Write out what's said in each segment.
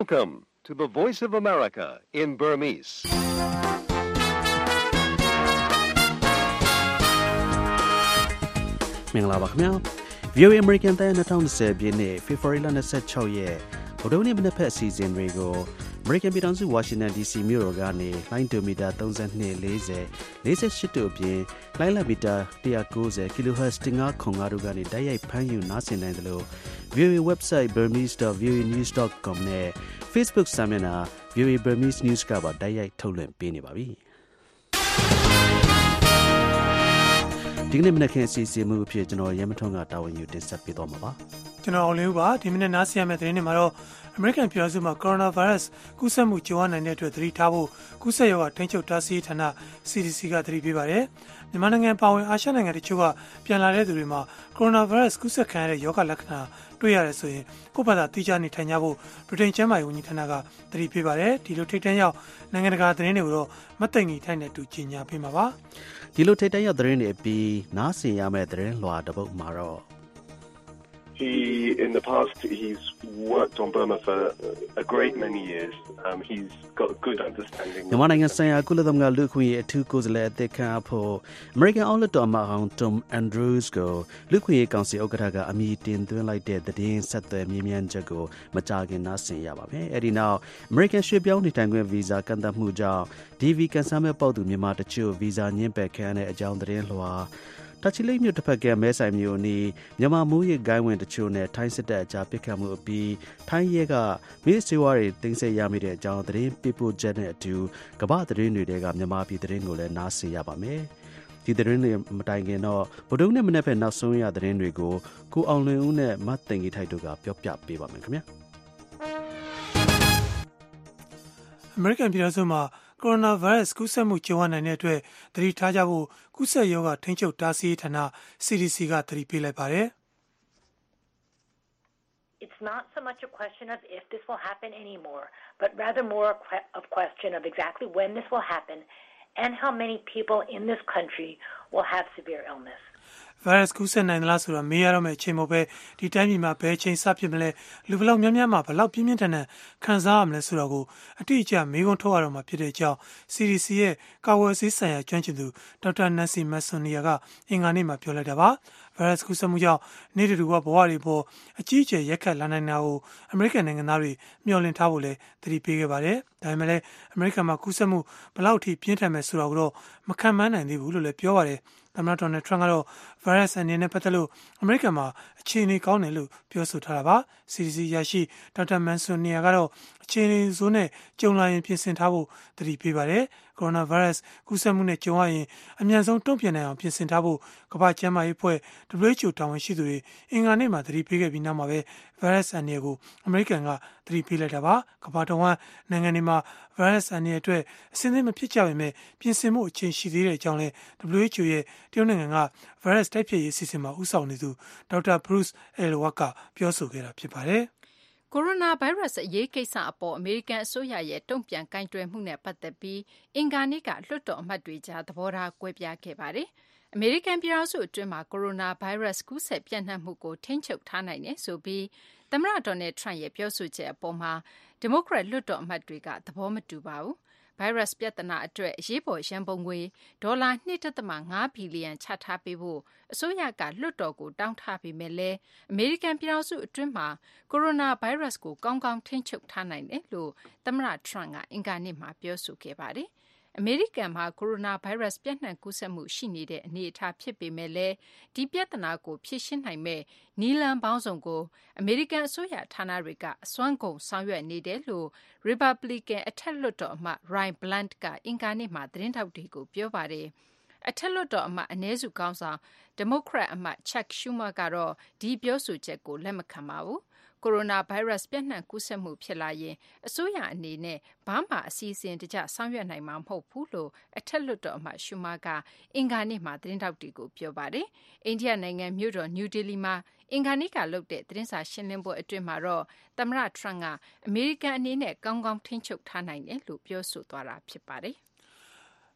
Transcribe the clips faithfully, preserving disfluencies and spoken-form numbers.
Welcome to the Voice of America in Burmese. ။မင်္ဂလာပါခင်ဗျာ။ ဗီ အို အေ American တိုင်း၂၀၂၀ပြည့်နှစ်ဖေဖော်ဝါရီလ၂၆ရက်ဗုဒ္ဓနေ့မနက်ဖက်အစီအစဉ်တွေကို American ပြည်ထောင်စု Washington ဒီ စီ မြို့တော်ကနေလိုင်းဒိုမီတာသုံး၂ ၄၀ ၄၈တို့အပြင်လိုင်းလမီတာ၁၉၀ kilohertz ၁၅ခု၅တို့ကနေတိုက်ရိုက်ဖမ်းယူနားဆင်နိုင်တယ်လို့ ဗီ အို အေ website burmese dot v o a news dot com နဲ့ Facebook စာမျက်နှာ ဗီ အို အေ Burmese News ကပါတိုက်ရိုက်ထုတ်လွှင့်ပေးနေပါပြီ။ဒီကနေ့မနက်ခင်းအစီအစဉ်မှုအဖြစ်ကျွန်တော်ရဲမထွန်းကတာဝန်ယူတင်ဆက်ပေးသွားမှာပါကျွန်တော်အောင်လေးဦးပါဒီမနေ့နားဆင်ရမယ့်သတင်းတွေမှာတော့ American ပြည်ထောင်စုမှာ Coronavirus ကူးစက်မှုကြုံရနိုင်တဲ့အတွက်သတိထားဖို့ကူးစက်ရောဂါထိန်းချုပ်တားဆီးဌာန C D C ကသတိပေးပါတယ်မြန်မာနိုင်ငံပါဝင်အာရှနိုင်ငံတချို့ကပြန်လာတဲ့သူတွေမှာ Coronavirus ကူးစက်ခံရတဲ့ရောဂါလက္ခဏာတွေ့ရတယ်ဆိုရင်ကိုယ့်ဘာသာတိကျနေထိုင်ကြဖို့ဗြိတိန်ကျန်းမာရေးဝန်ကြီးဌာနကသတိပေးပါတယ်ဒီလိုထိပ်တန်းရောက်နိုင်ငံတကာသတင်းတွေကိုတော့မသိင်ကြီးထိုက်နဲ့တူကြီးညာပေးမှာပါဒီလိုထိပ်တန်းရောက်သတင်းတွေအပြီးနားဆင်ရမယ့်သတင်းလွှာတစ်ပုဒ်မှာတော့ He, in the past, he's worked on Burma for a great many years. Um, he's got a good understanding. မြန်မာနိုင်ငံဆိုင်ရာကုလသမဂ္ဂလူ့အခွင့်အရေးအထူးကိုယ်စားလှယ်အသစ်ခန့်အပ်ဖို့ American အောက်လွှတ်တော်အမတ်ဟောင်း Tom Andrews ကိုလူ့အခွင့်အရေးကောင်စီဥက္ကဋ္ဌကအမည်တင်သွင်းလိုက်တဲ့သတင်းဆက်သွယ်မြင်းမြန်းချက်ကိုမကြာခင်နားဆင်ရပါမယ်။အဲဒီနောက် American ရွှေ့ပြောင်းနေထိုင်ခွင့်ဗီဇာကန့်သတ်မှုကြောင့် D V ကန်ဆယ်မဲ့ပေါက်သူမြန်မာတချို့ဗီဇာညှင်းပယ်ခံရတဲ့အကြောင်းသတင်းလွှာတချီလိတ်မြို့တစ်ဖက်ကမဲဆိုင်မြို့အနီးမြန်မာမိုးရေဂိုင်းဝင်တချို့နဲ့ထိုင်းစစ်တပ်အကြားပစ်ခတ်မှုအပြီးထိုင်းရဲကမီးစေဝါတွေတင်ဆက်ရမိတဲ့အကြောင်းသတင်းပြပို့ချက်နဲ့အတူကမ္ဘာသတင်းတွေကမြန်မာပြည်သတင်းကိုလည်းနားဆင်ရပါမယ်။ဒီသတင်းတွေမတိုင်ခင်တော့ဗုဒ္ဓနေ့မနေ့ဖက်နောက်ဆုံးရသတင်းတွေကိုကိုအောင်လွင်ဦးနဲ့မတ်သိင်ကြီးထိုက်တို့ကပြောပြပေးပါမယ်ခင်ဗျာ။ American ပြည်ထောင်စုမှာCoronavirus ကူးစက်မှုကြုံရနိုင်တဲ့အတွက်သတိထားကြဖို့ကူးစက်ရောဂါထိန်းချုပ်တားဆီးဌာန C D C ကသတိပေးလိုက်ပါတယ် It's not so much a question of if this will happen anymore, but rather more a question of exactly when this will happen and how many people in this country will have severe illness. virus ကူးစက်နိုင်သလားဆိုတာမေးရတော့မယ့်အချိန်မဟုတ်ပဲဒီတိုင်းပြည်မှာဘယ်အချိန်စဖြစ်မလဲလူဘယ်လောက်များများမှာဘယ်လောက်ပြင်းပြင်းထန်ထန်ခံစားရမလဲဆိုတော့ကိုအတိအကျမေးခွန်းထုတ်ရတော့မှာဖြစ်တဲ့အကြောင်း C D C ရဲ့ကာဝယ်ဆေးဆိုင်ရာကျွမ်းကျင်သူဒေါက်တာနန်စီမက်ဆွန်နီယာကအင်္ဂါနေ့မှာပြောလိုက်တာပါ virus ကူးစက်မှုကြောင့်နေ့တူကဘဝတွေပေါ်အကြီးအကျယ်ရက်ခတ်လာနိုင်တာကိုအမေရိကန်နိုင်ငံသားတွေမျှော်လင့်ထားဖို့လည်းသတိပေးခဲ့ပါတယ်ဒါပေမဲ့လည်းအမေရိကန်မှာကူးစက်မှုဘယ်လောက်ထိပြင်းထန်မယ်ဆိုတာကိုတော့မခံမှန်းနိုင်သေးဘူးလို့လည်းပြောပါတယ်သမ္မတဒေါ်နယ်ထရန့်ကတော့ virus အနေနဲ့ပတ်သက်လို့အမေရိကန်မှာအခြေအနေကောင်းတယ်လို့ပြောဆိုထားတာပါ C D C ရရှိဒေါက်တာမန်ဆွန်နီယာကတော့အခြေအနေဆိုးနဲ့ကြုံလာရင်ပြင်ဆင်ထားဖို့သတိပေးပါတယ်ကိုရိုနာဗိုင်းရပ်စ်ကူးစက်မှုနဲ့ကြုံရရင်အမြန်ဆုံးတုံ့ပြန်နိုင်အောင်ပြင်ဆင်ထားဖို့ကမ္ဘာ့ကျန်းမာရေးအဖွဲ့ W H O တာဝန်ရှိသူတွေအင်္ဂါနေ့မှာသတိပေးခဲ့ပြီးနောက်မှာပဲ virus အန္တရာယ်ကိုအမေရိကန်ကသတိပေးလိုက်တာပါကမ္ဘာတော်ဝန်နိုင်ငံတွေမှာ virus အန္တရာယ်အတွက်အစင်းသင်းမဖြစ်ကြပေမဲ့ပြင်ဆင်မှုအချိန်ရှိသေးတဲ့အကြောင်းလဲ W H O ရဲ့တရုတ်နိုင်ငံက virus တိုက်ဖျက်ရေးအစီအစဉ်မှာဦးဆောင်နေသူဒေါက်တာ Bruce Elwak ကပြောဆိုခဲ့တာဖြစ်ပါတယ်ကိုရိုနာဗိုင်းရပ်စ်အရေးကိစ္စအပေါ်အမေရိကန်အစိုးရရဲ့တုံ့ပြန်ကိုင်တွယ်မှုနဲ့ပတ်သက်ပြီးအင်္ဂါနေ့ကလွှတ်တော်အမတ်တွေကြားသဘောထားကွဲပြားခဲ့ပါတယ်။အမေရိကန်ပြည်ထောင်စုအတွင်းမှာကိုရိုနာဗိုင်းရပ်စ်ကူးစက်ပြန့်နှံ့မှုကိုထိန်းချုပ်ထားနိုင်တယ်ဆိုပြီးသမ္မတဒေါ်နယ်ထရန့်ရဲ့ပြောဆိုချက်အပေါ်မှာဒီမိုကရက်လွှတ်တော်အမတ်တွေကသဘောမတူပါဘူး။ဗိုင်းရပ်စ်ပြဿနာအတွက်အရေးပေါ်ရန်ပုံငွေဒေါ်လာ ၂.၅ ဘီလီယံချထားပေးဖို့အစိုးရကလွှတ်တော်ကိုတောင်းထားပေမဲ့လည်းအမေရိကန်ပြည်ထောင်စုအတွင်းမှာကိုရိုနာဗိုင်းရပ်စ်ကိုကောင်းကောင်းထိန်းချုပ်ထားနိုင်တယ်လို့သမ္မတထရန့်ကအင်္ဂါနေ့မှာပြောဆိုခဲ့ပါတယ်။အမေရိကန်မှာကိုရိုနာဗိုင်းရပ်စ်ပြန့်နှံ့ကူးစက်မှုရှိနေတဲ့အနေအထားဖြစ်ပေမဲ့လည်းဒီပြဿနာကိုဖြေရှင်းနိုင်မဲ့နည်းလမ်းပေါင်းစုံကိုအမေရိကန်အစိုးရဌာနတွေကအစွမ်းကုန်ဆောင်ရွက်နေတယ်လို့ Republican အထက်လွှတ်တော်အမတ် Roy Blunt ကအင်္ဂါနေ့မှာသတင်းထောက်တွေကိုပြောပါတယ်။အထက်လွှတ်တော်အမတ်အနည်းစုခေါင်းဆောင်ဒီမိုကရက်အမတ် Chuck Schumer ကတော့ဒီပြောဆိုချက်ကိုလက်မခံပါဘူး။ကိုရိုနာဗိုင်းရပ်စ်ပြန့်နှံ့ကူးစက်မှုဖြစ်လာရင်အစိုးရအနေနဲ့ဘာမှအစီအစဉ်တကျဆောင်ရွက်နိုင်မှာမဟုတ်ဘူးလို့အထက်လွှတ်တော်အမတ် Schumer ကအင်္ဂါနေ့မှာသတင်းထောက်တွေကိုပြောပါတယ်။အိန္ဒိယနိုင်ငံမြို့တော်နယူးဒေလီမှာအင်္ဂါနေ့ကလုပ်တဲ့သတင်းစာရှင်းလင်းပွဲအတွင်းမှာတော့သမ္မတထရန့်ကအမေရိကန်အနေနဲ့ကောင်းကောင်းထိန်းချုပ်ထားနိုင်တယ်လို့ပြောဆိုသွားတာဖြစ်ပါတယ်။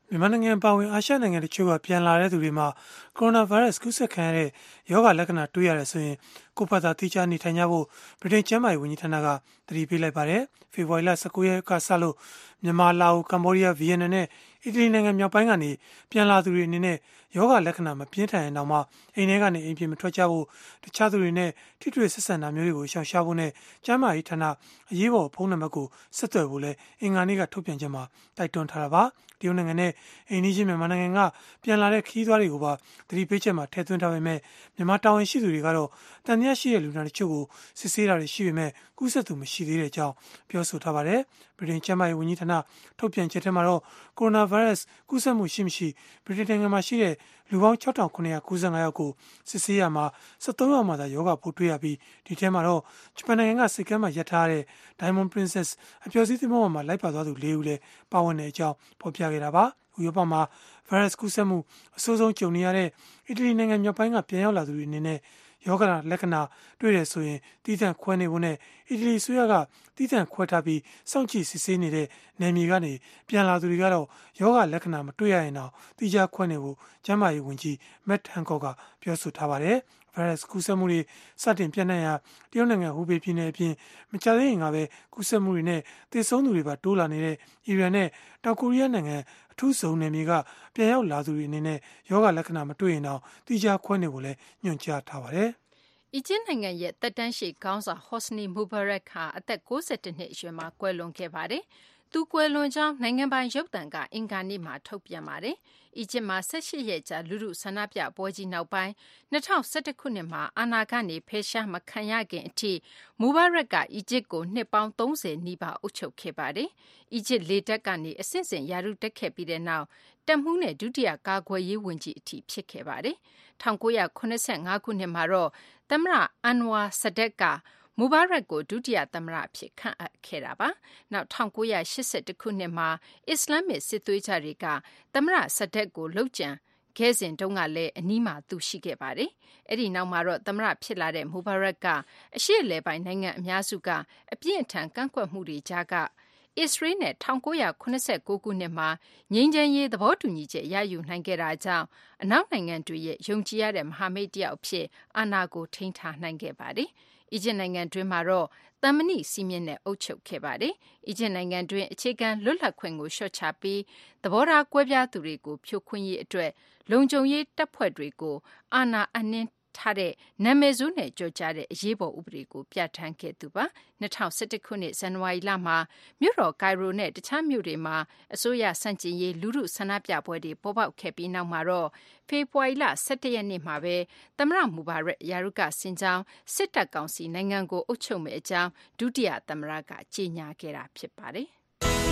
မြန်မာနိုင်ငံပါဝင်အာရှနိုင်ငံတချို့ကပြန်လာတဲ့သူတွေမှာကိုရိုနာဗိုင်းရပ်စ်ကူးစက်ခံရတဲ့ရောဂါလက္ခဏာတွေ့ရတယ်ဆိုရင်ကိုယ့်ဘာသာတိကျနေထိုင်ကြဖို့ဗြိတိန်ကျန်းမာရေးဝန်ကြီးဌာနကသတိပေးလိုက်ပါတယ်။ဖေဖော်ဝါရီလ၁၉ရက်ကစလို့မြန်မာလာအိုကမ္ဘောဒီးယားဗီယက်နမ်နဲ့အီတလီနိုင်ငံမြောက်ပိုင်းကနေပြန်လာသူတွေအနေနဲ့ယောဂလက္ခဏာမပြင်းထန်ရင်တောင်မှအိမ်ထဲကနေအိမ်ပြင်မထွက်ကြဖို့တခြားသူတွေနဲ့ထိတွေ့ဆက်ဆံတာမျိုးတွေကိုရှောင်ရှားဖို့နဲ့ကျန်းမာရေးဌာနအရေးပေါ်ဖုန်းနံပါတ်ကိုဆက်သွယ်ဖို့လည်းအင်္ဂါနေ့ကထုတ်ပြန်ချက်မှာတိုက်တွန်းထားတာပါ။တရုတ်နိုင်ငံနဲ့အိန္ဒိယမြန်မာနိုင်ငံကပြန်လာတဲ့ခရီးသွားတွေကိုပါသတိပေးချက်မှာထည့်သွင်းထားပေမဲ့မြန်မာတာဝန်ရှိသူတွေကတော့တန်မြတ်ရှိတဲ့လူနာတချို့ကိုစစ်ဆေးတာတွေရှိပေမဲ့ကူးစက်သူမရှိသေးတဲ့အကြောင်းပြောဆိုထားပါတယ်။ဗြိတိန်ကျန်းမာရေးဝန်ကြီးဌာနထုတ်ပြန်ချက်ထဲမှာတော့ကိုရိုနာဗိုင်းရပ်စ်ကူးစက်မှုရှိမရှိဗြိတိန်နိုင်ငံမှာရှိတဲ့လူပေါင်း၆ထောင်ခုနှစ်ရာ၉၅ယောက်ကိုစစ်ဆေးရမှာ၁၃ယောက်မှသာယောဂပိုးတွေ့ရပြီးဒီထဲမှာတော့ဂျပန်နိုင်ငံကစိတ်ကမ်းမှာရပ်ထားတဲ့ Diamond Princess အပျော်စီးသင်္ဘောမှာလိုက်ပါသွားသူ၄ဦးလည်းပါဝင်တဲ့အကြောင်းဖော်ပြခဲ့တာပါ။ဥရောပမှာဗိုင်းရပ်စ်ကူးစက်မှုအဆိုးဆုံးကြုံနေရတဲ့အီတလီနိုင်ငံမြောက်ပိုင်းကပြန်ရောက်လာသူတွေအနေနဲ့ယောဂလက္ခဏာတွေ့ရဆိုရင်တီးသန့်ခွဲနေဖို့နဲ့အီတလီဆိုရကတီးသန့်ခွဲထားပြီးစောင့်ကြည့်စစ်ဆေးနေတဲ့နယ်မြေကနေပြန်လာသူတွေကတော့ယောဂလက္ခဏာမတွေ့ရရင်တော့တီးခြားခွဲနေဖို့ကျန်းမာရေးဝန်ကြီး Matt Hancock ကပြောဆိုထားပါတယ်။ဗိုင်းရပ်စ်ကူးစက်မှုတွေစတင်ပြန့်နှံ့ရာတရုတ်နိုင်ငံဟူဘေပြည်နယ်အပြင်မကြာသေးခင်ကပဲကူးစက်မှုတွေနဲ့သေဆုံးသူတွေပါတိုးလာနေတဲ့အီရန်နဲ့တောင်ကိုရီးယားနိုင်ငံအထူးစုံနယ်မြေကပြန်ရောက်လာသူတွေအနေနဲ့ယောဂလက္ခဏာမတွေ့ရင်တော့တီးခြားခွဲနေဖို့လည်းညွှန်ကြားထားပါတယ်။အီဂျစ်နိုင်ငံရဲ့တက်တန်းရှိခေါင်းဆောင်ဟော့စနီမူဘာရက်ဟာအသက်၉၁နှစ်အရွယ်မှာကွယ်လွန်ခဲ့ပါတယ်။သူကွယ်လွန်ကြောင်းနိုင်ငံပိုင်ရုပ်သံကအင်္ဂါနေ့မှာထုတ်ပြန်ပါတယ်။အီဂျစ်မှာ၁၈ရက်ကြာလူထုဆန္ဒပြပွဲကြီးနောက်ပိုင်း၂၀၁၁ခုနှစ်မှာအာဏာကနေဖယ်ရှားမခံရခင်အထိမူဘာရက်က အီဂျစ်ကိုနှစ်ပေါင်း၃၀နီးပါးအုပ်ချုပ်ခဲ့ပါတယ်။အီဂျစ်လေတပ်ကနေအဆင့်ဆင့်ရာထူးတက်ခဲ့ပြီးတဲ့နောက်တပ်မှူးနဲ့ဒုတိယကာကွယ်ရေးဝန်ကြီးအထိဖြစ်ခဲ့ပါတယ်။၁၉၇၅ခုနှစ်မှာတော့သမ္မတအန်ဝါဆဒက်ကမူဘာရက်ကိုဒုတိယသမ္မတအဖြစ်ခန့်အပ်ခဲ့တာပါ။နောက်၁၉၈၁ခုနှစ်မှာအစ္စလာမစ်စစ်သွေးကြတွေကသမ္မတဆဒက်ကိုလုပ်ကြံခဲ့စဉ်တုန်းကလည်းအနီးမှာသူရှိခဲ့ပါတယ်။အဲ့ဒီနောက်မှာတော့သမ္မတဖြစ်လာတဲ့မူဘာရက်ကအရှေ့အလယ်ပိုင်းနိုင်ငံအများစုကအပြင်းအထန်ကန့်ကွက်မှုတွေကြားကအစ္စရေးနဲ့၁၉၇၉ခုနှစ်မှာငြိမ်းချမ်းရေးသဘောတူညီချက်ရယူနိုင်ခဲ့တာကြောင့်အနောက်နိုင်ငံတွေရဲ့ယုံကြည်ရတဲ့မဟာမိတ်တယောက်ဖြစ်အာဏာကိုထိန်းထားနိုင်ခဲ့ပါတယ်။အီဂျစ်နိုင်ငံတွင်းမှာတော့သံမဏိစည်းမျဉ်းနဲ့အုပ်ချုပ်ခဲ့ပါတယ်။အီဂျစ်နိုင်ငံတွင်းအခြေခံလွတ်လပ်ခွင့်ကိုလျှော့ချပြီးသဘောထားကွဲပြားသူတွေကိုဖြိုခွင်းရေးအတွက်လုံခြုံရေးတပ်ဖွဲ့တွေကိုအာဏာအနှင်းထားတဲ့နာမည်ဆိုးနဲ့ကြော်ကြားတဲ့အရေးပေါ်ဥပဒေကိုပြဋ္ဌာန်းခဲ့သူပါ။၂၀၁၁ခုနှစ်ဇန်နဝါရီလမှာမြို့တော်ကိုင်ရိုနဲ့တခြားမြို့တွေမှာအစိုးရဆန့်ကျင်ရေးလူထုဆန္ဒပြပွဲတွေပေါ်ပေါက်ခဲ့ပြီးနောက်မှာတော့ဖေဖော်ဝါရီလ၁၁ရက်နေ့မှာပဲသမ္မတမူဘာရက်ရာထူးကဆင်းကြောင်းစစ်တပ်ကောင်စီနိုင်ငံကိုအုပ်ချုပ်မယ့်အကြောင်းဒုတိယသမ္မတကကြေညာခဲ့တာဖြစ်ပါတယ်။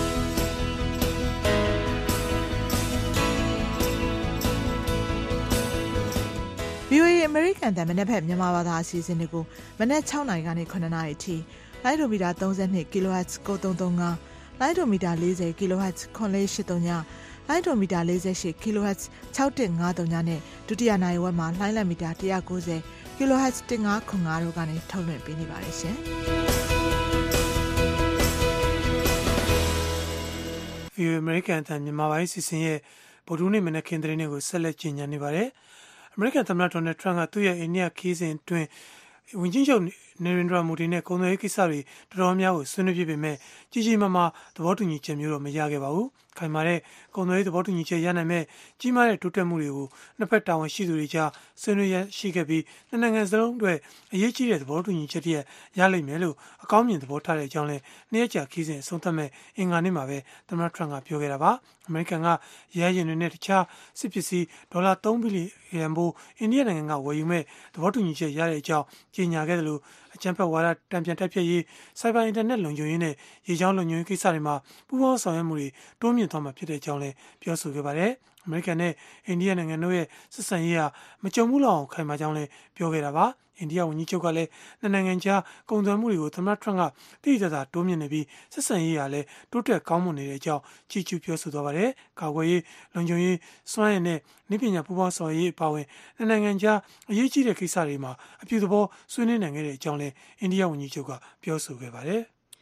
ဗီအိုအေ American တန်မနက်ဖက်မြန်မာဘာသာအစီအစဉ်တွေကိုမနက်၆နာရီကနေ၇နာရီအထိလိုင်းဒိုမီတာ၃၂ kHz ကိုသုံးသုံး၅လိုင်းဒိုမီတာ၄၀ kHz ခွန်လေး၈၃ညလိုင်းဒိုမီတာ၄၈ kHz ၆၁၅၃ညနဲ့ဒုတိယနိုင်ဝက်မှာလိုင်းလက်မီတာ၁၉၀ kHz ၁၅ခွန်၅တို့ကနေထုတ်လွှင့်ပေးနေပါတယ်ရှင်။ဗီအိုအေ American တန်မြန်မာပိုင်းစီစဉ်ရဲ့ဗုဒ္ဓနေ့မနက်ခင်းသတင်းတွေကိုဆက်လက်ကြီးညာနေပါတယ်။ အမေရိကန်သမ္မတဒေါ်နယ်ထရန့်ကသူ့ရဲ့အိန္ဒိယခရီးစဉ်အတွင်းဝန်ကြီးချုပ်နေရင်ဒရာမိုဒီနဲ့ကုန်သွယ်ရေးကိစ္စတွေတော်တော်များကိုဆွေးနွေးပြပေမဲ့ကြီးကြီးမားမားသဘောတူညီချက်မျိုးတော့မရခဲ့ပါဘူး။ခိုင်မာတဲ့ကုန်သွယ်ရေးသဘောတူညီချက်ရနိုင်မဲ့ကြီးမားတဲ့တိုးတက်မှုတွေကိုနှစ်ဖက်တာဝန်ရှိသူတွေကြားဆွေးနွေးရရှိခဲ့ပြီးနှစ်နိုင်ငံစလုံးအတွက်အရေးကြီးတဲ့သဘောတူညီချက်တည်းရလိမ့်မယ်လို့အကောင်းမြင်သဘောထားတဲ့အကြောင်းလဲနှစ်ရက်ကြာခရီးစဉ်အဆုံးသတ်မဲ့အင်္ဂါနေ့မှာပဲသမ္မတထရန့်ကပြောခဲ့တာပါ။အမေရိကန်ကရဲရင်တွေနဲ့တခြားစစ်ပစ္စည်းဒေါ်လာ၃ဘီလီယံဖိုးအိန္ဒိယနိုင်ငံကဝယ်ယူမဲ့သဘောတူညီချက်ရတဲ့အကြောင်းကြေညာခဲ့တယ်လို့အကြမ်းဖက်ဝါဒတံပြန်တက်ပြည့်ရေးစိုက်ဘာအင်တာနက်လုံခြုံရေးနဲ့ရေကြောင်းလုံခြုံရေးကိစ္စတွေမှာပူးပေါင်းဆောင်ရွက်မှုတွေတိုးမြင့်သွားမှာဖြစ်တဲ့အကြောင်းလည်းပြောဆိုခဲ့ပါတယ်။အမေရိကန်နဲ့အိန္ဒိယနိုင်ငံတို့ရဲ့ဆက်ဆံရေးဟာမကြုံဘူးလောက်အောင်ခိုင်မာကြောင်းလည်းပြောခဲ့တာပါ။အိန္ဒိယဝန်ကြီးချုပ်ကလည်းနှစ်နိုင်ငံကြားကုန်သွယ်မှုတွေကိုသမ္မတထရန့်ကတိတိကျကျတိုးမြင့်နေပြီးဆက်ဆံရေးဟာလည်းတိုးတက်ကောင်းမွန်နေတဲ့အကြောင်းချီးကျူးပြောဆိုသွားပါတယ်။ကာကွယ်ရေးလုံခြုံရေးစွမ်းရည်နဲ့နည်းပညာပူးပေါင်းဆောင်ရွက်ရေးအပါအဝင်နှစ်နိုင်ငံကြားအရေးကြီးတဲ့ကိစ္စတွေမှာအပြုသဘောဆွေးနွေးနိုင်ခဲ့တဲ့အကြောင်းလည်းအိန္ဒိယဝန်ကြီးချုပ်ကပြောဆိုခဲ့ပါတယ်။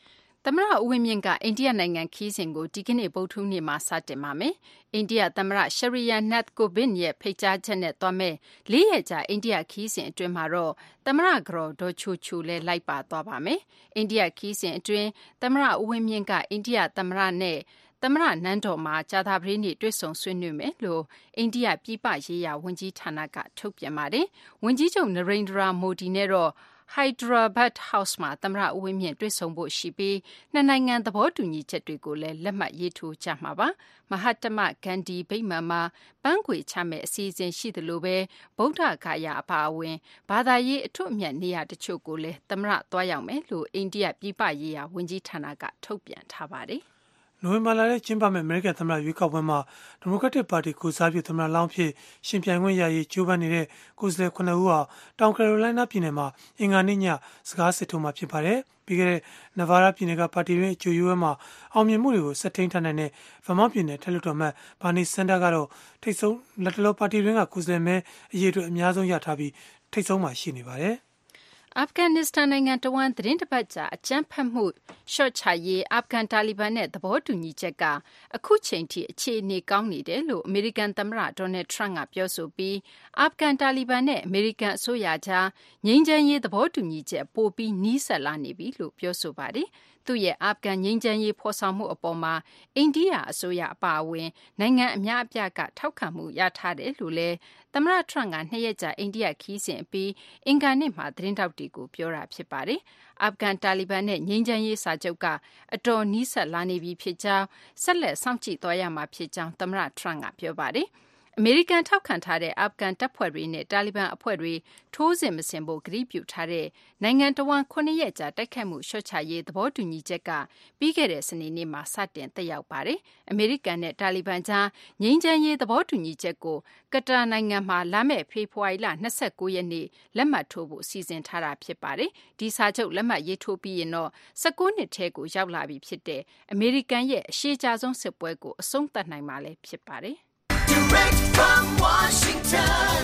သမ္မတဦးဝင်းမြင့်ကအိန္ဒိယနိုင်ငံခီးစဉ်ကိုဒီကနေ့ဗုဒ္ဓဟူးနေ့မှာစတင်ပါမယ်။အိန္ဒိယသမ္မတရှရီယာနတ်ကိုဗစ်ရဲ့ဖိတ်ကြားချက်နဲ့သွားမယ်လေးရက်ကြာအိန္ဒိယခီးစဉ်အတွင်းမှာတော့သမ္မတကတော်ဒေါ်ချိုချိုလည်းလိုက်ပါသွားပါမယ်။အိန္ဒိယခီးစဉ်အတွင်းသမ္မတဦးဝင်းမြင့်ကအိန္ဒိယသမ္မတနဲ့သမ္မတနန်းတော်မှာကြာသပတေးနေ့တွေ့ဆုံဆွေးနွေးမယ်လို့အိန္ဒိယပြည်ပရေးရာဝန်ကြီးဌာနကထုတ်ပြန်ပါတယ်။ဝန်ကြီးချုပ်နရိန္ဒရာမိုဒီနဲ့တော့Hyderabad House မှာသမ္မတဦးဝင်းမြင့်တွေ့ဆုံဖို့ရှိပြီးနှစ်နိုင်ငံသဘောတူညီချက်တွေကိုလည်းလက်မှတ်ရေးထိုးကြမှာပါ။မဟာတမဂန္ဒီဗိမာန်မှာပန်းခွေချမဲ့အစီအစဉ်ရှိသလိုပဲဗုဒ္ဓဂါယာအပါအဝင်ဘာသာရေးအထွတ်အမြတ်နေရာတချို့ကိုလည်းသမ္မတသွားရောက်မယ်လို့အိန္ဒိယပြည်ပရေးရာဝန်ကြီးဌာနကထုတ်ပြန်ထားပါတယ်။နိုဝင်ဘာလထဲကျင်းပမယ့်အမေရိကန်သမ္မတရွေးကောက်ပွဲမှာဒီမိုကရက်တစ်ပါတီကိုစားပြုသမ္မတလောင်းဖြစ်ရှင်ပြိုင်ခွင့်ရရေးကြိုးပမ်းနေတဲ့ကိုယ်စားလှယ်ခုနှစ်ဦးဟာတောင်ကယ်ရိုလိုင်းနားပြည်နယ်မှာအင်္ဂါနေ့ညစကားစစ်ထိုးမှာဖြစ်ပါတယ်။ပြီးခဲ့တဲ့နဗားဒါးပြည်နယ်ကပါတီတွင်းအကြိုရွေးပွဲမှာအောင်မြင်မှုတွေကိုဆက်ထိန်ထားနိုင်တဲ့ဗမာပြည်နယ်ထက်လွှတ်တော်မှဘာနီစန်တာကတော့ထိပ်ဆုံးလက်တလောပါတီတွင်းကကိုယ်စားလှယ်မဲအရေးအတွက်အများဆုံးရထားပြီးထိပ်ဆုံးမှာရှိနေပါတယ်။အာဖဂန်နစ္စတန်နိုင်ငံတဝန်းသတင်းတစ်ပတ်ကြာအကြမ်းဖက်မှုရှော့ချရေးအာဖဂန်တာလီဘန်နဲ့သဘောတူညီချက်ကအခုချိန်ထိအခြေအနေကောင်းနေတယ်လို့အမေရိကန်သမ္မတဒေါ်နယ်ထရန့်ကပြောဆိုပြီးအာဖဂန်တာလီဘန်နဲ့အမေရိကန်အစိုးရကြားငြိမ်းချမ်းရေးသဘောတူညီချက်ပိုပြီးနီးစပ်လာနေပြီလို့ပြောဆိုပါတယ်။သူ့ရဲ့အာဖဂန်ငြိမ်းချမ်းရေးဖော်ဆောင်မှုအပေါ်မှာအိန္ဒိယအစိုးရအပါအဝင်နိုင်ငံအများအပြားကထောက်ခံမှုရထားတယ်လို့လည်းသမ္မတထရန့်ကနှစ်ရက်ကြာအိန္ဒိယခီးစဉ်အပြီးအင်္ဂါနေ့မှာသတင်းတောက်တွေကိုပြောတာဖြစ်ပါတယ်။အာဖဂန်တာလီဘန်နဲ့ငြိမ်းချမ်းရေးစာချုပ်ကအတော်နီးစပ်လာနေပြီဖြစ်ကြောင်းဆက်လက်စောင့်ကြည့်သွားရမှာဖြစ်ကြောင်းသမ္မတထရန့်ကပြောပါတယ်။အမေရိကန်ထောက်ခံထားတဲ့အာဖဂန်တပ်ဖွဲ့တွေနဲ့တာလီဘန်အဖွဲ့တွေထိုးစစ်မဆင်ဖို့ကတိပြုထားတဲ့နိုင်ငံတော်ဝန်ခုနှစ်ရက်ကြာတိုက်ခိုက်မှုရှော့ချရေးသဘောတူညီချက်ကပြီးခဲ့တဲ့စနေနေ့မှာစတင်သက်ရောက်ပါတယ်။အမေရိကန်နဲ့တာလီဘန်ကြားငြိမ်းချမ်းရေးသဘောတူညီချက်ကိုကတာနိုင်ငံမှာလာမယ့်ဖေဖော်ဝါရီလ၂၉ရက်နေ့လက်မှတ်ထိုးဖို့စီစဉ်ထားတာဖြစ်ပါတယ်။ဒီစာချုပ်လက်မှတ်ရေးထိုးပြီးရင်တော့၁၉နှစ်ထဲကိုရောက်လာပြီဖြစ်တဲ့အမေရိကန်ရဲ့အရှေ့ကျဆုံးစစ်ပွဲကိုအဆုံးသတ်နိုင်မှာလည်းဖြစ်ပါတယ်။ Direct from Washington,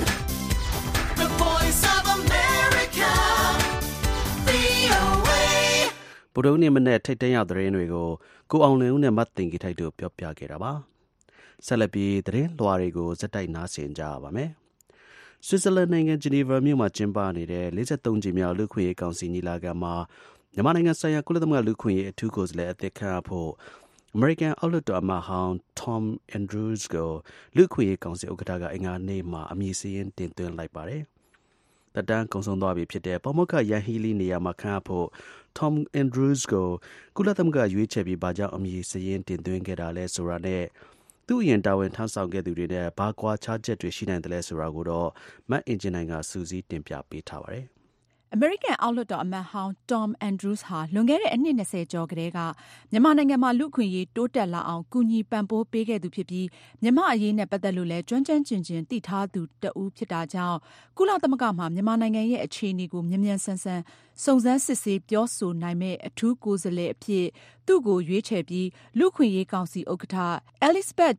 the voice of America, V O A ဗုဒ္ဓနေ့မနေ့ထိတ်တန့်ရသတင်းတွေကိုကိုအောင်လင်းဦးနဲ့မတ်တင်ကြီးထိုက်တို့ပြောပြခဲ့တာပါဆက်လက်ပြီးသတင်းလွှာတွေကိုစက်တိုက်နားဆင်ကြပါမယ်ဆွစ်ဇာလန်နိုင်ငံဂျနီဗာမြို့မှာကျင်းပနေတဲ့၄၃ကြိမ်မြောက်လူခွင့်ရေးကောင်စီညီလာခံမှာမြန်မာနိုင်ငံဆိုင်ရာကုလသမဂ္ဂလူခွင့်ရေးအထူးကိုယ်စားလှယ်အသစ်ခန့်အပ်ဖို့အမေရိကန်အောက်လွှတ်တော်အမတ်ဟောင်း Tom Andrews ကိုလူခွင့်ရေးကောင်စီဥက္ကဋ္ဌကအင်္ဂါနေ့မှာအမည်စာရင်းတင်သွင်းလိုက်ပါတယ်။တက်တန်းကုန်ဆုံးသွားပြီဖြစ်တဲ့ပေါမောက္ခယန်ဟီလီနေရာမှာခန့်အပ်ဖို့ Tom Andrews ကိုကုလသမဂ္ဂရွေးချယ်ပြီးဘာကြောင့်အမည်စာရင်းတင်သွင်းခဲ့တာလဲဆိုတာနဲ့သူ့အရင်တာဝန်ထမ်းဆောင်ခဲ့သူတွေနဲ့ဘာကွာခြားချက်တွေရှိနိုင်တယ်လဲဆိုတာကိုတော့မတ်အင်ဂျင်နိုင်ကစူးစီးတင်ပြပေးထားပါတယ်။အမေရိကန်အောက်လွှတ်တော်အမတ်ဟောင်း Tom Andrews ဟာလွန်ခဲ့တဲ့အနှစ်၂၀ကျော်ကတည်းကမြန်မာနိုင်ငံမှာလူ့အခွင့်အရေးတိုးတက်လာအောင်ကူညီပံ့ပိုးပေးခဲ့သူဖြစ်ပြီးမြန်မာအရေးနဲ့ပတ်သက်လို့လည်းကျွမ်းကျွမ်းကျင်ကျင်သိထားသူတဦးဖြစ်တာကြောင့်ကုလသမဂ္ဂမှာမြန်မာနိုင်ငံရဲ့အခြေအနေကိုမြန်မြန်ဆန်ဆန်စုံစမ်းစစ်ဆေးပြောဆိုနိုင်မဲ့အထူးကိုယ်စားလှယ်အဖြစ်သူ့ကိုရွေးချယ်ပြီးလူ့အခွင့်အရေးကောင်စီဥက္ကဋ္ဌ Elizabeth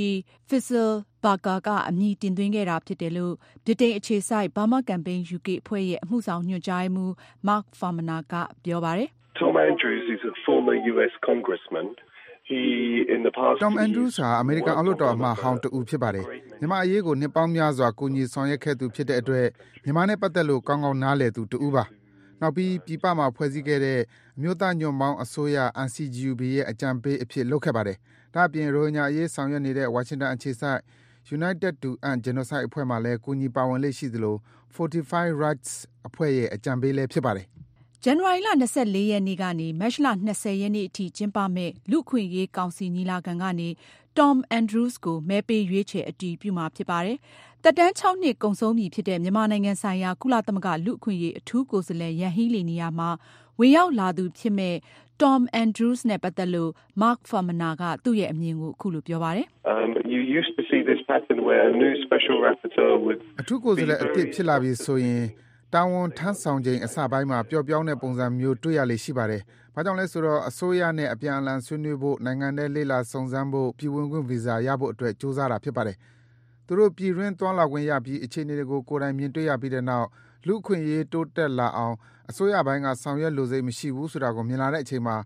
Tichy-Fisslbergher ကအမည်တင်သွင်းခဲ့တာဖြစ်တယ်လို့ဗြိတိန်အခြေစိုက် Burma Campaign ယူ ကေ အဖွဲ့ရဲ့အမှုဆောင်ညွှန်ကြားရေးမှူး Mark Farmaner ကပြောပါတယ်။ Tom Andrews is a former U S congressman. He in the past Tom Andrews ဟာအမေရိကန်အောက်လွှတ်တော်အမတ်ဟောင်းတဦးဖြစ်ပါတယ်။မြန်မာအရေးကိုနှစ်ပေါင်းများစွာကူညီဆောင်ရွက်ခဲ့သူဖြစ်တဲ့အတွက်မြန်မာနဲ့ပတ်သက်လို့ကောင်းကောင်းနားလည်သူတဦးပါ။နောက်ပြီးပြည်ပမှာဖွဲ့စည်းခဲ့တဲ့အမျိုးသားညွန့်ပေါင်းအစိုးရ N C G U B ရဲ့အကြံပေးအဖြစ်လုပ်ခဲ့ပါတယ်။ဒါ့အပြင်ရိုဟင်ဂျာအရေးဆောင်ရွက်နေတဲ့ဝါရှင်တန်အခြေစိုက် United to End Genocide အဖွဲ့မှလည်းကူညီပါဝင်လေ့ရှိသလို Fortify Rights အဖွဲ့ရဲ့အကြံပေးလည်းဖြစ်ပါတယ်။ဇန်နဝါရီလ၂၄ရက်နေ့ကနေမတ်လ၂၀ရက်နေ့အထိကျင်းပမဲ့လူ့အခွင့်အရေးကောင်စီညီလာခံကနေ Tom Andrews ကိုမဲပေးရွေးချယ်အတည်ပြုမှာဖြစ်ပါတယ်။သက်တမ်း၆နှစ်ကုန်ဆုံးပြီဖြစ်တဲ့မြန်မာနိုင်ငံဆိုင်ရာကုလသမဂ္ဂလူ့အခွင့်အရေးအထူးကိုယ်စားလှယ်ယန်ဟီလီနေရာမှာဝင်ရောက်လာသူဖြစ်မဲ့ Tom Andrews နဲ့ပတ်သက်လို့ Mark Farmaner ကသူ့ရဲ့အမြင်ကိုအခုလိုပြောပါတယ်။ Um, you used to see this pattern where a new special rapporteur would အထူးကိုယ်စားလှယ်အသစ်ဖြစ်လာပြီဆိုရင်တာဝန်ထမ်းဆောင်ချိန်အစပိုင်းမှာပျော့ပြောင်းတဲ့ပုံစံမျိုးတွေ့ရလေရှိပါတယ်။ဘာကြောင့်လဲဆိုတော့အစိုးရနဲ့အပြန်အလှန်ဆွေးနွေးဖို့နိုင်ငံထဲလေ့လာစုံစမ်းဖို့ပြည်ဝင်ခွင့်ဗီဇာရဖို့အတွက်ကြိုးစားတာဖြစ်ပါတယ်။သူတို့ပြည်တွင်းသွားလာခွင့်ရပြီးအခြေအနေတွေကိုကိုယ်တိုင်မြင်တွေ့ရပြီးတဲ့နောက်လူ့အခွင့်အရေးတိုးတက်လာအောင်အစိုးရပိုင်းကဆောင်ရွက်လိုစိတ်မရှိဘူးဆိုတာကိုမြင်လာတဲ့အချိန်မှာဒ